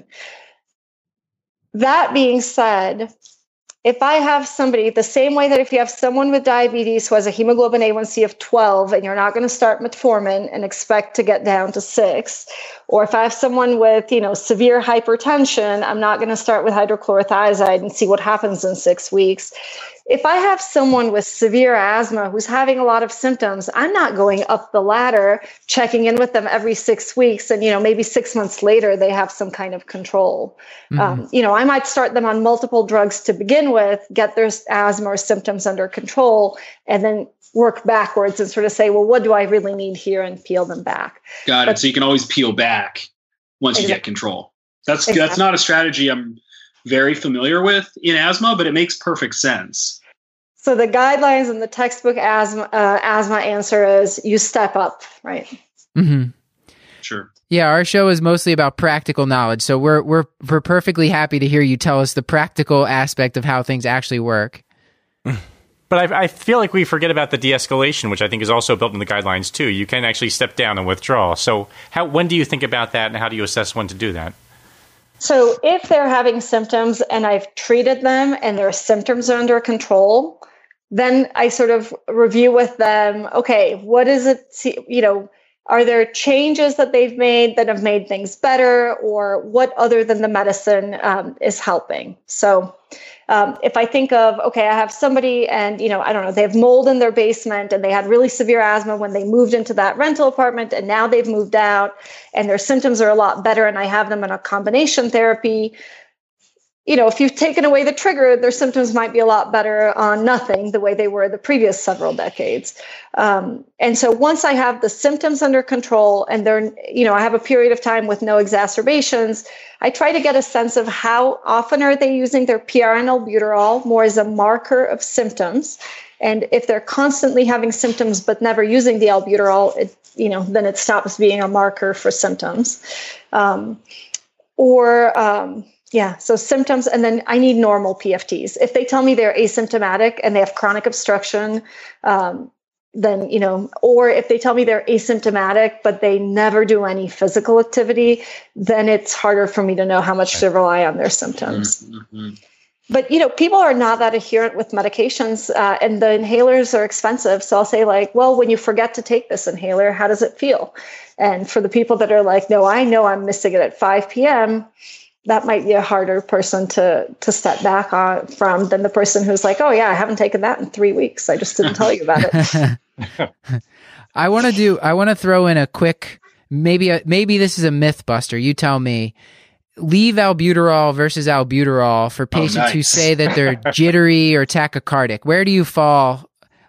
That being said, if I have somebody, the same way that if you have someone with diabetes who has a hemoglobin A1C of 12, and you're not going to start metformin and expect to get down to 6, or if I have someone with, severe hypertension, I'm not going to start with hydrochlorothiazide and see what happens in 6 weeks. if I have someone with severe asthma who's having a lot of symptoms, I'm not going up the ladder, checking in with them every 6 weeks. And, maybe 6 months later, they have some kind of control. I might start them on multiple drugs to begin with, get their asthma or symptoms under control, and then work backwards and sort of say, well, what do I really need here, and peel them back. Got it. So you can always peel back once you get control. That's not a strategy I'm very familiar with in asthma, but it makes perfect sense. So the guidelines in the textbook asthma answer is you step up, right? Mm-hmm. Sure. Yeah, our show is mostly about practical knowledge, so we're perfectly happy to hear you tell us the practical aspect of how things actually work. But I feel like we forget about the de-escalation, which I think is also built in the guidelines too. You can actually step down and withdraw. So when do you think about that, and how do you assess when to do that? So if they're having symptoms and I've treated them and their symptoms are under control, then I sort of review with them, okay, what is it, are there changes that they've made that have made things better, or what other than the medicine is helping? So if I think of, okay, I have somebody and, I don't know, they have mold in their basement and they had really severe asthma when they moved into that rental apartment, and now they've moved out and their symptoms are a lot better, and I have them in a combination therapy. If you've taken away the trigger, their symptoms might be a lot better on nothing, the way they were the previous several decades. And so once I have the symptoms under control and they're, I have a period of time with no exacerbations, I try to get a sense of how often are they using their PRN albuterol more as a marker of symptoms. And if they're constantly having symptoms but never using the albuterol, then it stops being a marker for symptoms. So symptoms, and then I need normal PFTs. If they tell me they're asymptomatic and they have chronic obstruction, then, or if they tell me they're asymptomatic, but they never do any physical activity, then it's harder for me to know how much to rely on their symptoms. Mm-hmm. But, people are not that adherent with medications, and the inhalers are expensive. So I'll say when you forget to take this inhaler, how does it feel? And for the people that are like, no, I know I'm missing it at 5 p.m., that might be a harder person to step back from than the person who's like, oh yeah, I haven't taken that in 3 weeks. I just didn't tell you about it. I want to throw in a quick, maybe this is a myth buster. You tell me. Leave albuterol versus albuterol for patients who say that they're jittery or tachycardic. Where do you fall?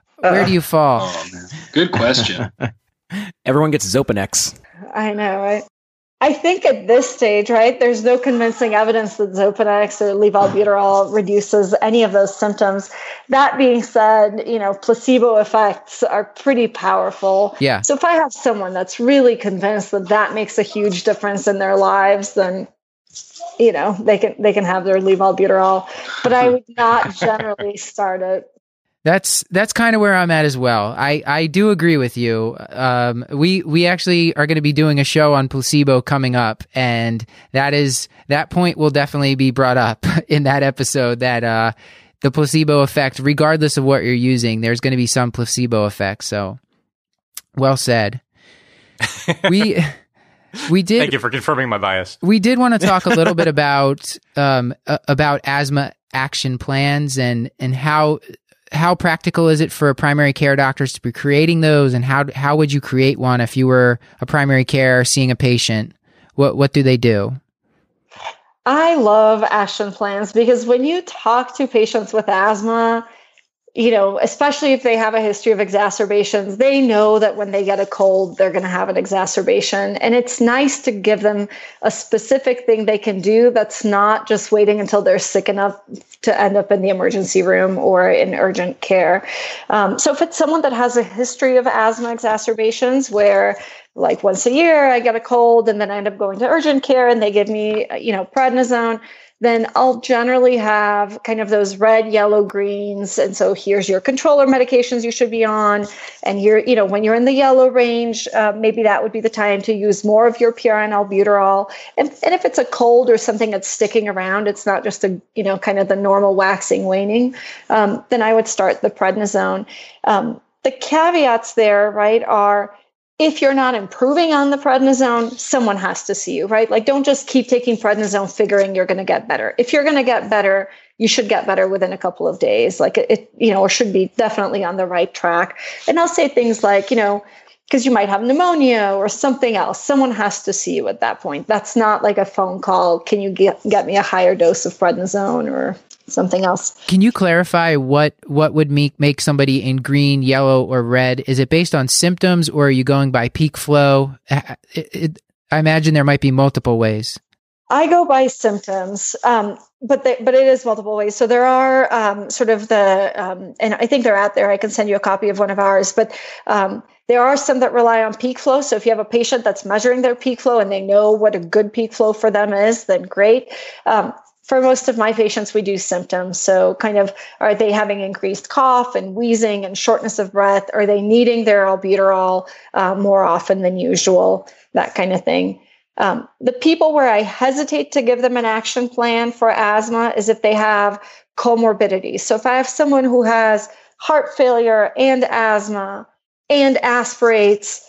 Oh, man. Good question. Everyone gets Zopanex. I know, right? I think at this stage, right, there's no convincing evidence that Zopanex or levalbuterol reduces any of those symptoms. That being said, placebo effects are pretty powerful. Yeah. So if I have someone that's really convinced that makes a huge difference in their lives, then they can have their levalbuterol. But I would not generally start it. That's kind of where I'm at as well. I do agree with you. We actually are going to be doing a show on placebo coming up, and that point will definitely be brought up in that episode, that the placebo effect, regardless of what you're using, there's going to be some placebo effect. So well said. We did. Thank you for confirming my bias. We did want to talk a little bit about asthma action plans and how practical is it for primary care doctors to be creating those, and how would you create one if you were a primary care seeing a patient? What do they do? I love action plans because when you talk to patients with asthma, especially if they have a history of exacerbations, they know that when they get a cold, they're going to have an exacerbation. And it's nice to give them a specific thing they can do that's not just waiting until they're sick enough to end up in the emergency room or in urgent care. So if it's someone that has a history of asthma exacerbations where once a year I get a cold and then I end up going to urgent care and they give me, prednisone, then I'll generally have kind of those red, yellow, greens. And so here's your controller medications you should be on. And when you're in the yellow range, maybe that would be the time to use more of your PRN albuterol. And if it's a cold or something that's sticking around, it's not just kind of the normal waxing, waning, then I would start the prednisone. The caveats there, right, are if you're not improving on the prednisone, someone has to see you, right? Don't just keep taking prednisone figuring you're going to get better. If you're going to get better, you should get better within a couple of days, like it, or should be definitely on the right track. And I'll say things like, because you might have pneumonia or something else. Someone has to see you at that point. That's not like a phone call. Can you get me a higher dose of prednisone or something else? Can you clarify what would make somebody in green, yellow, or red? Is it based on symptoms, or are you going by peak flow? I imagine there might be multiple ways. I go by symptoms, but it is multiple ways. So there are sort of and I think they're out there. I can send you a copy of one of ours, but there are some that rely on peak flow. So if you have a patient that's measuring their peak flow and they know what a good peak flow for them is, then great. For most of my patients, we do symptoms. So kind of, are they having increased cough and wheezing and shortness of breath? Are they needing their albuterol more often than usual? That kind of thing. The people where I hesitate to give them an action plan for asthma is if they have comorbidities. So if I have someone who has heart failure and asthma and aspirates,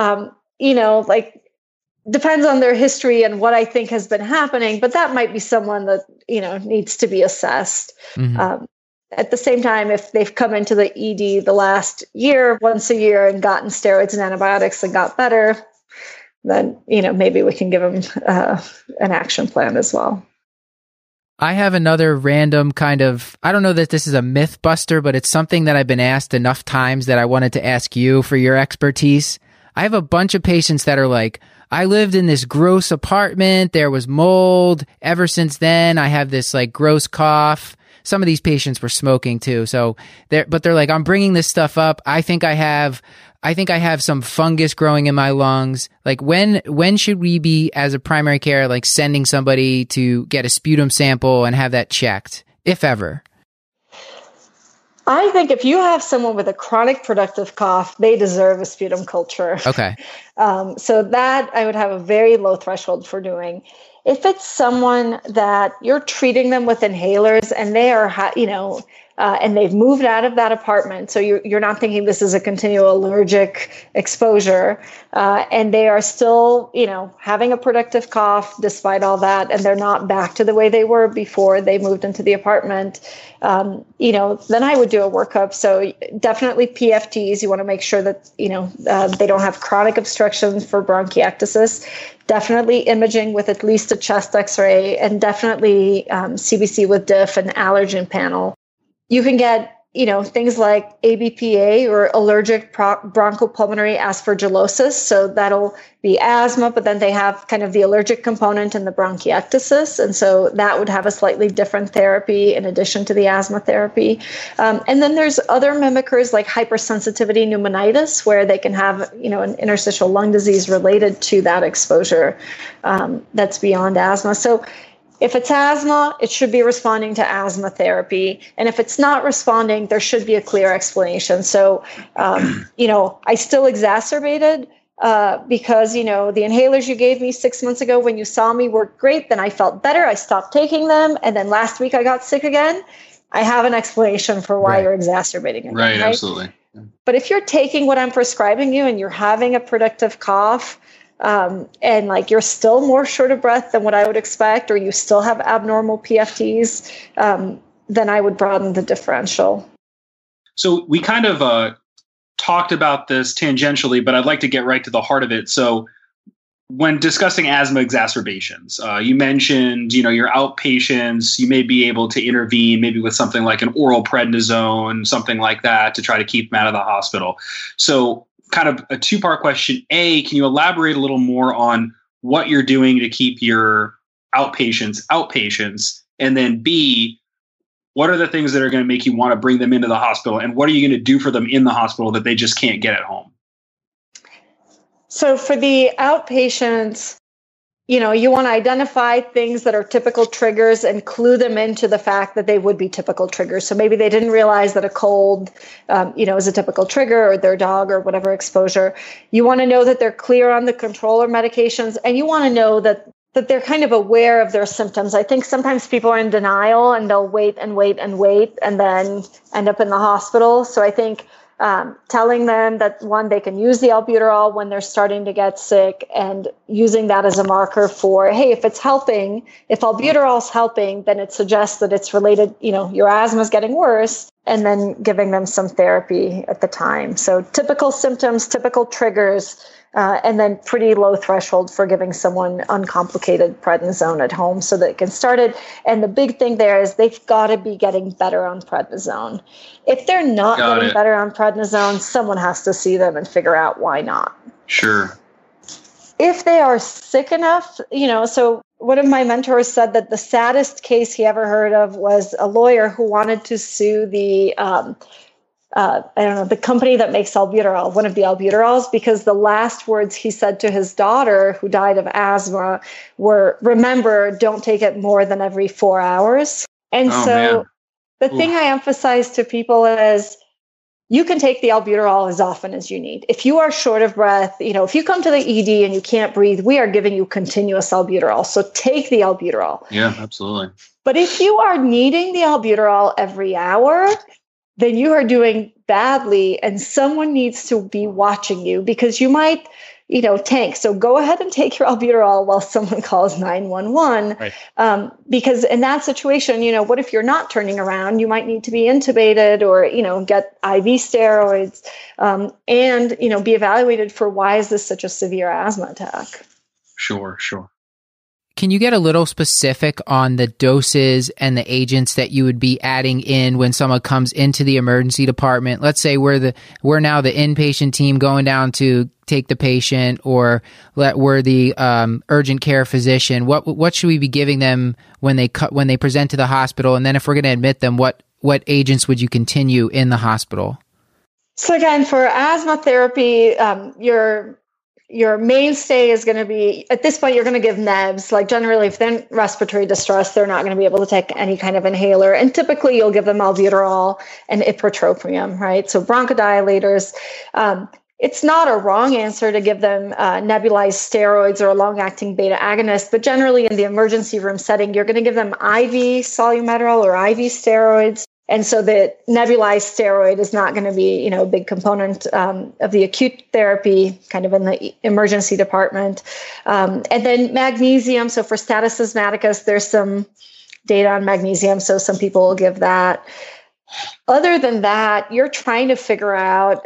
depends on their history and what I think has been happening, but that might be someone that, needs to be assessed. Mm-hmm. At the same time, if they've come into the ED the last year, once a year, and gotten steroids and antibiotics and got better, then, maybe we can give them an action plan as well. I have another random kind of, I don't know that this is a myth buster, but it's something that I've been asked enough times that I wanted to ask you for your expertise. I have a bunch of patients that are like, I lived in this gross apartment. There was mold. Ever since then, I have this like gross cough. Some of these patients were smoking too. So they're like, I'm bringing this stuff up. I think I have some fungus growing in my lungs. Like when should we be, as a primary care, like sending somebody to get a sputum sample and have that checked, if ever? I think if you have someone with a chronic productive cough, they deserve a sputum culture. Okay. So that I would have a very low threshold for doing. If it's someone that you're treating them with inhalers and they are, and they've moved out of that apartment, so you're not thinking this is a continual allergic exposure, and they are still, having a productive cough despite all that, and they're not back to the way they were before they moved into the apartment, then I would do a workup. So definitely PFTs. You want to make sure that, they don't have chronic obstructions for bronchiectasis. Definitely imaging with at least a chest X-ray, and definitely CBC with diff and allergen panel. You can get, things like ABPA, or allergic bronchopulmonary aspergillosis. So that'll be asthma, but then they have kind of the allergic component and the bronchiectasis. And so that would have a slightly different therapy in addition to the asthma therapy. And then there's other mimickers like hypersensitivity pneumonitis, where they can have, an interstitial lung disease related to that exposure that's beyond asthma. So if it's asthma, it should be responding to asthma therapy. And if it's not responding, there should be a clear explanation. So, I still exacerbated because, the inhalers you gave me 6 months ago when you saw me worked great. Then I felt better. I stopped taking them. And then last week I got sick again. I have an explanation for why you're exacerbating it. Right, absolutely. But if you're taking what I'm prescribing you and you're having a productive cough, and like you're still more short of breath than what I would expect, or you still have abnormal PFTs, then I would broaden the differential. So we kind of talked about this tangentially, but I'd like to get right to the heart of it. So when discussing asthma exacerbations, you mentioned, your outpatients, you may be able to intervene maybe with something like an oral prednisone, something like that, to try to keep them out of the hospital. So kind of a two-part question. A, can you elaborate a little more on what you're doing to keep your outpatients? And then B, what are the things that are going to make you want to bring them into the hospital? And what are you going to do for them in the hospital that they just can't get at home? So for the outpatients, you want to identify things that are typical triggers and clue them into the fact that they would be typical triggers. So maybe they didn't realize that a cold, is a typical trigger, or their dog, or whatever exposure. You want to know that they're clear on the controller medications, and you want to know that they're kind of aware of their symptoms. I think sometimes people are in denial and they'll wait and then end up in the hospital. So I think telling them that, one, they can use the albuterol when they're starting to get sick, and using that as a marker for, hey, if it's helping, if albuterol's helping, then it suggests that it's related, your asthma is getting worse, and then giving them some therapy at the time. So typical symptoms, typical triggers, and then pretty low threshold for giving someone uncomplicated prednisone at home so that it can start it. And the big thing there is they've got to be getting better on prednisone. If they're not getting better on prednisone, someone has to see them and figure out why not. Sure. If they are sick enough, so one of my mentors said that the saddest case he ever heard of was a lawyer who wanted to sue the the company that makes albuterol, one of the albuterols, because the last words he said to his daughter, who died of asthma, were, remember, don't take it more than every 4 hours. And the thing I emphasize to people is, you can take the albuterol as often as you need. If you are short of breath, if you come to the ED and you can't breathe, we are giving you continuous albuterol. So take the albuterol. Yeah, absolutely. But if you are needing the albuterol every hour, then you are doing badly, and someone needs to be watching you, because you might, tank. So go ahead and take your albuterol while someone calls 911. Right. Because in that situation, what if you're not turning around? You might need to be intubated or, get IV steroids, and, be evaluated for, why is this such a severe asthma attack? Sure. Can you get a little specific on the doses and the agents that you would be adding in when someone comes into the emergency department? Let's say we're now the inpatient team going down to take the patient, or we're the urgent care physician. What should we be giving them when they present to the hospital? And then if we're going to admit them, what agents would you continue in the hospital? So again, for asthma therapy, your mainstay is going to be, at this point, you're going to give nebs. Like generally, if they're in respiratory distress, they're not going to be able to take any kind of inhaler. And typically, you'll give them albuterol and ipratropium, right? So bronchodilators. It's not a wrong answer to give them nebulized steroids or a long-acting beta agonist, but generally in the emergency room setting, you're going to give them IV Solu-Medrol or IV steroids. And so the nebulized steroid is not going to be, a big component of the acute therapy, kind of in the emergency department. And then magnesium. So for status asthmaticus, there's some data on magnesium. So some people will give that. Other than that, you're trying to figure out,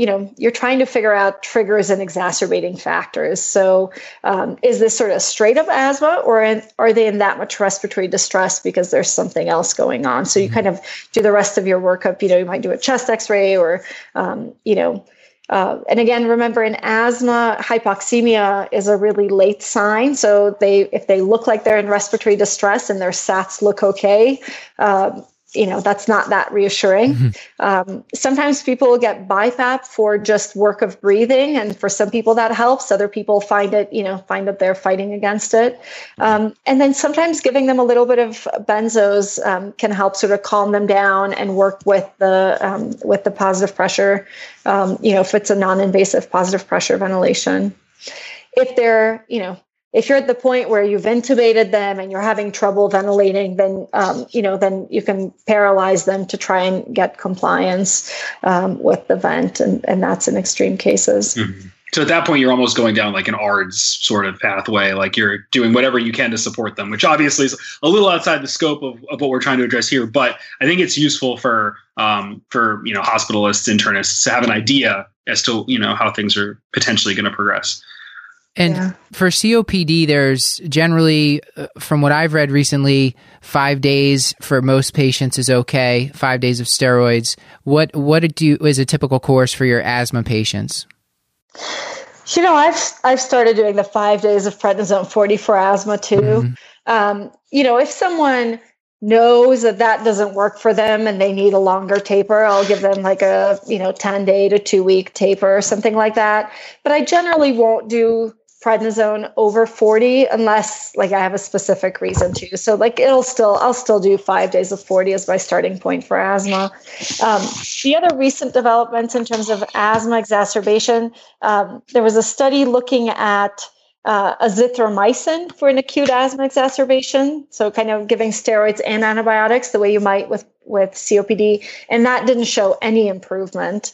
triggers and exacerbating factors. So is this sort of straight up asthma, or are they in that much respiratory distress because there's something else going on? So you kind of do the rest of your workup. You might do a chest x-ray or, and again, remember, in asthma, hypoxemia is a really late sign. So if they look like they're in respiratory distress and their SATs look okay, that's not that reassuring. Sometimes people will get BiPAP for just work of breathing. And for some people that helps. Other people find that they're fighting against it. And then sometimes giving them a little bit of benzos can help sort of calm them down and work with the positive pressure, if it's a non-invasive positive pressure ventilation. If they're, if you're at the point where you've intubated them and you're having trouble ventilating, then then you can paralyze them to try and get compliance with the vent, and that's in extreme cases. Mm-hmm. So at that point, you're almost going down like an ARDS sort of pathway, like you're doing whatever you can to support them, which obviously is a little outside the scope of what we're trying to address here. But I think it's useful for hospitalists, internists to have an idea as to how things are potentially going to progress. And for COPD, there's generally, from what I've read recently, 5 days for most patients is okay. 5 days of steroids. What is a typical course for your asthma patients? I've started doing the 5 days of prednisone 40 for asthma too. Mm-hmm. If someone knows that doesn't work for them and they need a longer taper, I'll give them like a 10-day to 2-week taper or something like that. But I generally won't do prednisone over 40 unless I have a specific reason to. So I'll still do 5 days of 40 as my starting point for asthma. The other recent developments in terms of asthma exacerbation, there was a study looking at azithromycin for an acute asthma exacerbation. So kind of giving steroids and antibiotics the way you might with with COPD, and that didn't show any improvement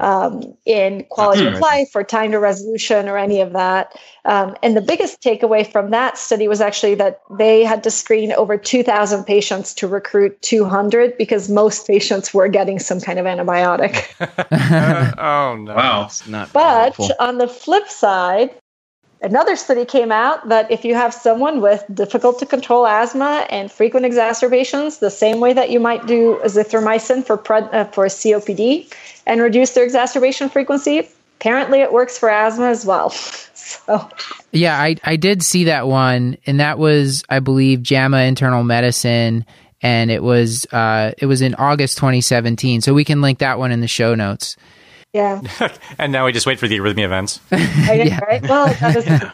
in quality of life or time to resolution or any of that. And the biggest takeaway from that study was actually that they had to screen over 2,000 patients to recruit 200 because most patients were getting some kind of antibiotic. Oh, no. Wow. It's not But helpful. on the flip side, another study came out that if you have someone with difficult to control asthma and frequent exacerbations, the same way that you might do azithromycin for COPD and reduce their exacerbation frequency, apparently it works for asthma as well. So, Yeah, I did see that one, and that was, I believe, JAMA Internal Medicine, and it was in August 2017. So we can link that one in the show notes. yeah. And now we just wait for the arrhythmia events. I know, right? Well, that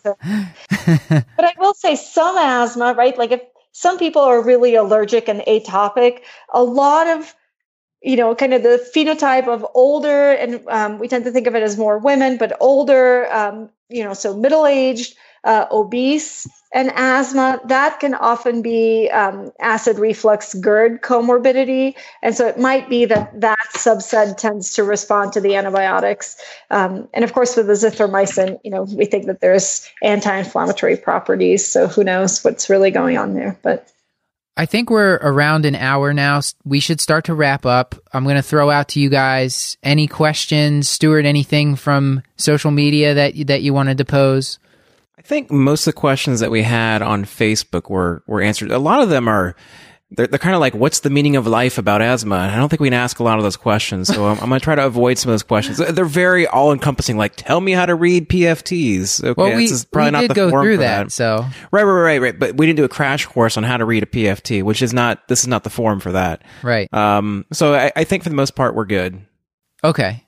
is but I will say some asthma, right? Like if some people are really allergic and atopic, a lot of, kind of the phenotype of older, and we tend to think of it as more women, but older, so middle-aged, obese, and asthma, that can often be acid reflux GERD comorbidity. And so it might be that subset tends to respond to the antibiotics. And of course, with azithromycin, we think that there's anti-inflammatory properties. So who knows what's really going on there. But I think we're around an hour now. We should start to wrap up. I'm going to throw out to you guys any questions, Stuart, anything from social media that you wanted to pose? I think most of the questions that we had on Facebook were answered. A lot of them they're kind of like, what's the meaning of life about asthma? And I don't think we can ask a lot of those questions. So I'm going to try to avoid some of those questions. They're very all encompassing. Like, tell me how to read PFTs. Okay, Well, this is probably not did the go forum through for that. So Right. But we didn't do a crash course on how to read a PFT, this is not the forum for that. right. So I think for the most part, we're good. Okay.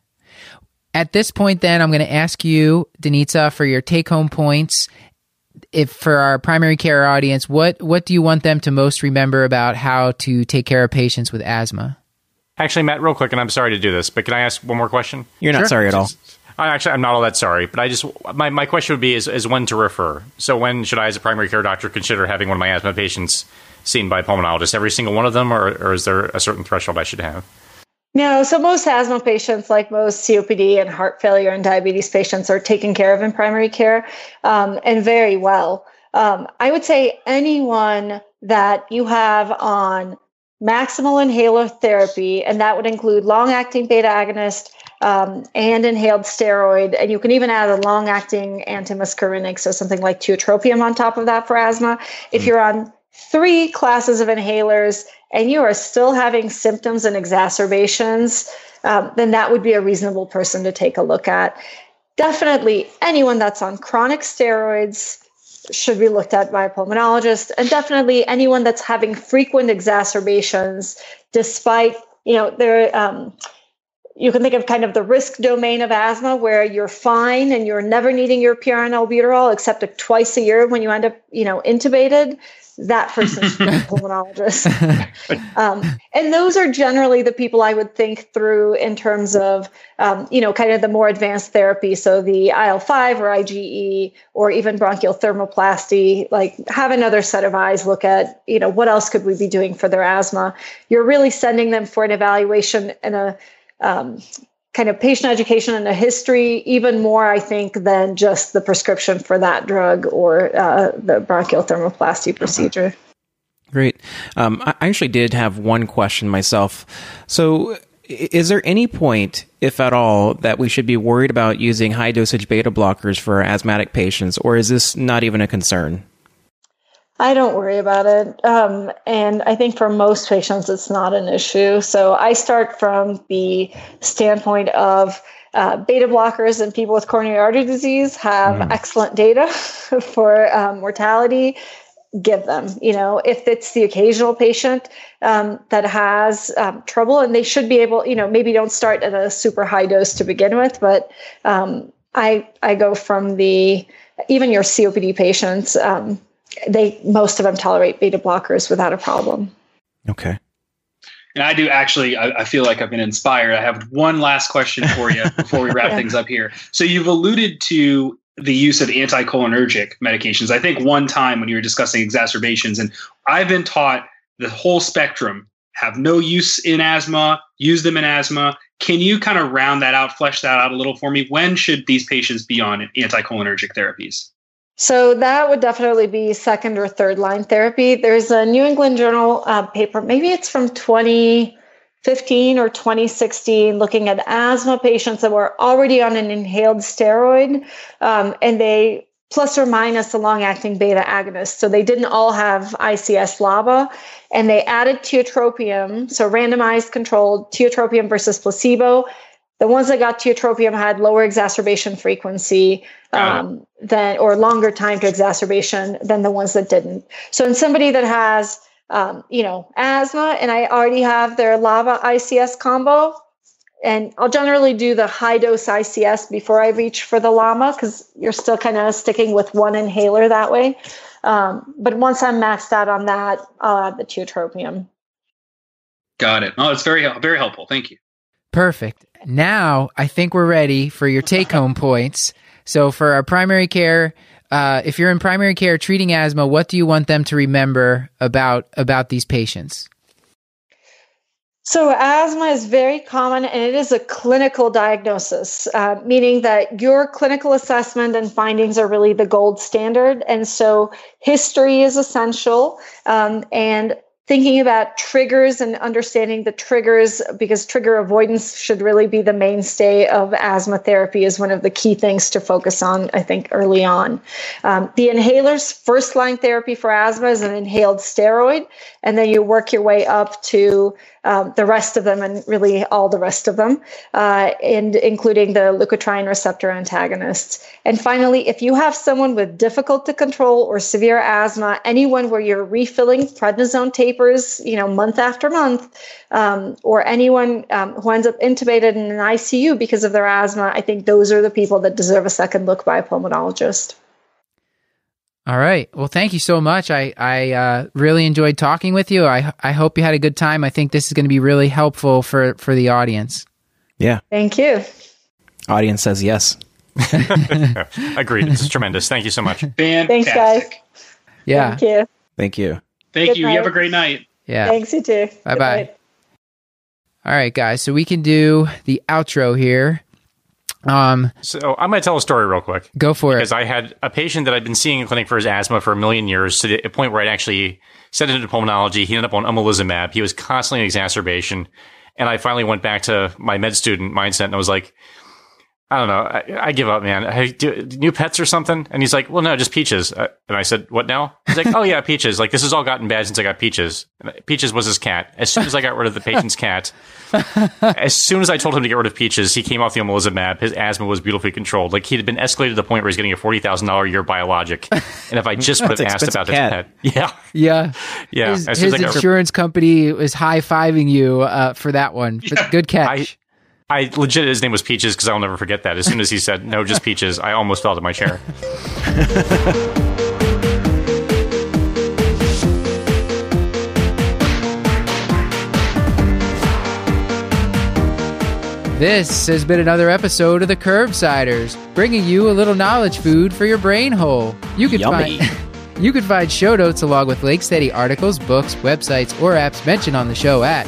At this point, then, I'm going to ask you, Denitsa, for your take-home points. If for our primary care audience, what do you want them to most remember about how to take care of patients with asthma? Actually, Matt, real quick, and I'm sorry to do this, but can I ask one more question? You're not Sure. sorry at all. I'm not all that sorry, but I just my question would be is when to refer. So when should I, as a primary care doctor, consider having one of my asthma patients seen by a pulmonologist? Every single one of them, or is there a certain threshold I should have? no, so most asthma patients, like most COPD and heart failure and diabetes patients, are taken care of in primary care and very well. I would say anyone that you have on maximal inhaler therapy, and that would include long-acting beta agonist and inhaled steroid, and you can even add a long-acting antimuscarinic, so something like tiotropium on top of that for asthma. If you're on 3 classes of inhalers and you are still having symptoms and exacerbations, then that would be a reasonable person to take a look at. Definitely anyone that's on chronic steroids should be looked at by a pulmonologist, and definitely anyone that's having frequent exacerbations despite, you can think of kind of the risk domain of asthma where you're fine and you're never needing your PRN albuterol except twice a year when you end up, intubated. That person should be a pulmonologist. And those are generally the people I would think through in terms of, kind of the more advanced therapy. So the IL-5 or IgE or even bronchial thermoplasty, like have another set of eyes look at, what else could we be doing for their asthma? You're really sending them for an evaluation and a kind of patient education and a history, even more, I think, than just the prescription for that drug or the bronchial thermoplasty procedure. Great. I actually did have one question myself. So is there any point, if at all, that we should be worried about using high dosage beta blockers for asthmatic patients, or is this not even a concern? I don't worry about it. And I think for most patients, it's not an issue. So I start from the standpoint of beta blockers and people with coronary artery disease have excellent data for mortality. Give them, if it's the occasional patient that has trouble, and they should be able, maybe don't start at a super high dose to begin with, but I go from even your COPD patients, most of them tolerate beta blockers without a problem. Okay. And I do actually, I feel like I've been inspired. I have one last question for you before we wrap things up here. So you've alluded to the use of anticholinergic medications. I think one time when you were discussing exacerbations, and I've been taught the whole spectrum have no use in asthma, use them in asthma. Can you kind of round that out, flesh that out a little for me? When should these patients be on anticholinergic therapies? So that would definitely be second or third line therapy. There's a New England Journal paper, maybe it's from 2015 or 2016, looking at asthma patients that were already on an inhaled steroid, and they plus or minus a long-acting beta agonist. So they didn't all have ICS/LABA, and they added tiotropium, so randomized controlled tiotropium versus placebo. The ones that got tiotropium had lower exacerbation frequency or longer time to exacerbation than the ones that didn't. So in somebody that has, asthma, and I already have their LABA ICS combo, and I'll generally do the high dose ICS before I reach for the LAMA because you're still kind of sticking with one inhaler that way. But once I'm maxed out on that, I'll add the tiotropium. Got it. Oh, it's very, very helpful. Thank you. Perfect. Now I think we're ready for your take-home points. So for our primary care, if you're in primary care treating asthma, what do you want them to remember about these patients? So asthma is very common, and it is a clinical diagnosis, meaning that your clinical assessment and findings are really the gold standard. And so history is essential, and thinking about triggers and understanding the triggers, because trigger avoidance should really be the mainstay of asthma therapy, is one of the key things to focus on, I think, early on. The inhalers, first line therapy for asthma is an inhaled steroid, and then you work your way up to the rest of them, and really all the rest of them, and including the leukotriene receptor antagonists. And finally, if you have someone with difficult to control or severe asthma, anyone where you're refilling prednisone tapers, month after month, or anyone who ends up intubated in an ICU because of their asthma, I think those are the people that deserve a second look by a pulmonologist. All right. Well, thank you so much. I really enjoyed talking with you. I hope you had a good time. I think this is going to be really helpful for the audience. Yeah. Thank you. Audience says yes. Agreed. This is tremendous. Thank you so much. Fantastic. Thanks, guys. Yeah. Thank you. Thank you. Thank Good you. night. You have a great night. Yeah. Thanks, you too. Bye-bye. Good night. All right, guys. So we can do the outro here. So I'm going to tell a story real quick. Go for it. Because I had a patient that I'd been seeing in clinic for his asthma for a million years, to the point where I'd actually sent him to pulmonology. He ended up on omalizumab. He was constantly in exacerbation. And I finally went back to my med student mindset, and I was like, I don't know. I give up, man. Hey, new pets or something? And he's like, well, no, just Peaches. And I said, what now? He's like, oh, yeah, Peaches. Like, this has all gotten bad since I got Peaches. And Peaches was his cat. As soon as I got rid of the patient's cat, as soon as I told him to get rid of Peaches, he came off the omalizumab. His asthma was beautifully controlled. Like, he'd been escalated to the point where he's getting a $40,000 a year biologic. And if I just would have asked about his pet. Yeah. Yeah. Yeah. His insurance company is high-fiving you for that one. Yeah. Good catch. I legit, his name was Peaches, because I'll never forget that. As soon as he said, no, just Peaches, I almost fell to my chair. This has been another episode of the Curbsiders, bringing you a little knowledge food for your brain hole. You can find show notes along with links to any articles, books, websites, or apps mentioned on the show at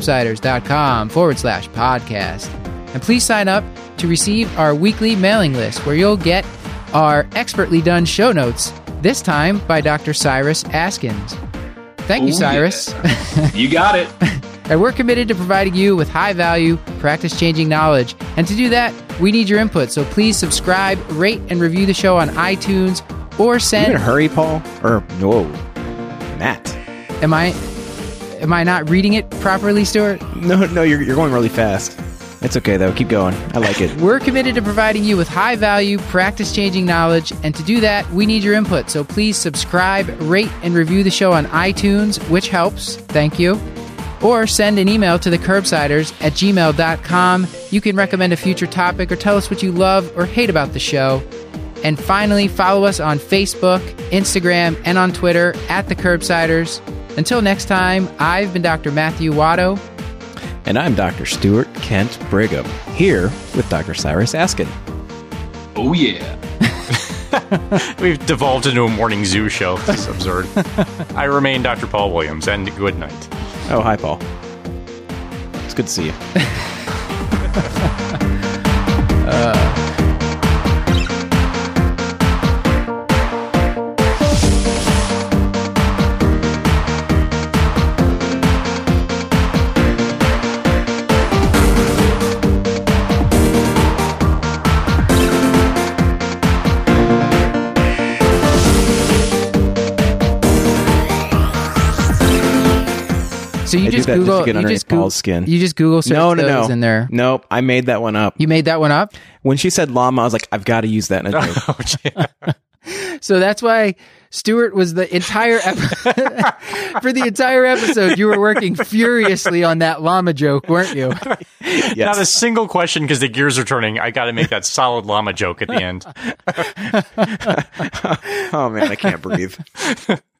thecurbsiders.com/podcast. And please sign up to receive our weekly mailing list, where you'll get our expertly done show notes, this time by Dr. Cyrus Askins. Thank you, Cyrus. Yeah. You got it. And we're committed to providing you with high-value, practice-changing knowledge. And to do that, we need your input. So please subscribe, rate, and review the show on iTunes, or send... You in a hurry, Paul? Or, no, Matt. Am I not reading it properly, Stuart? No, you're going really fast. It's okay, though. Keep going. I like it. We're committed to providing you with high-value, practice-changing knowledge, and to do that, we need your input. So please subscribe, rate, and review the show on iTunes, which helps. Thank you. Or send an email to thecurbsiders@gmail.com. You can recommend a future topic or tell us what you love or hate about the show. And finally, follow us on Facebook, Instagram, and on Twitter at The Curbsiders. Until next time, I've been Dr. Matthew Watto. And I'm Dr. Stuart Kent Brigham, here with Dr. Cyrus Askin. Oh, yeah. We've devolved into a morning zoo show. This is absurd. I remain Dr. Paul Williams, and good night. Oh, hi, Paul. It's good to see you. So you I just do that Google, just to get you underneath just Google, Paul's skin. You just Google search those in there. Nope, I made that one up. You made that one up? When she said llama, I was like, I've got to use that in a joke. Oh, yeah. So that's why Stuart was the entire for the entire episode. You were working furiously on that llama joke, weren't you? Yes. Not a single question because the gears are turning. I got to make that solid llama joke at the end. Oh man, I can't breathe.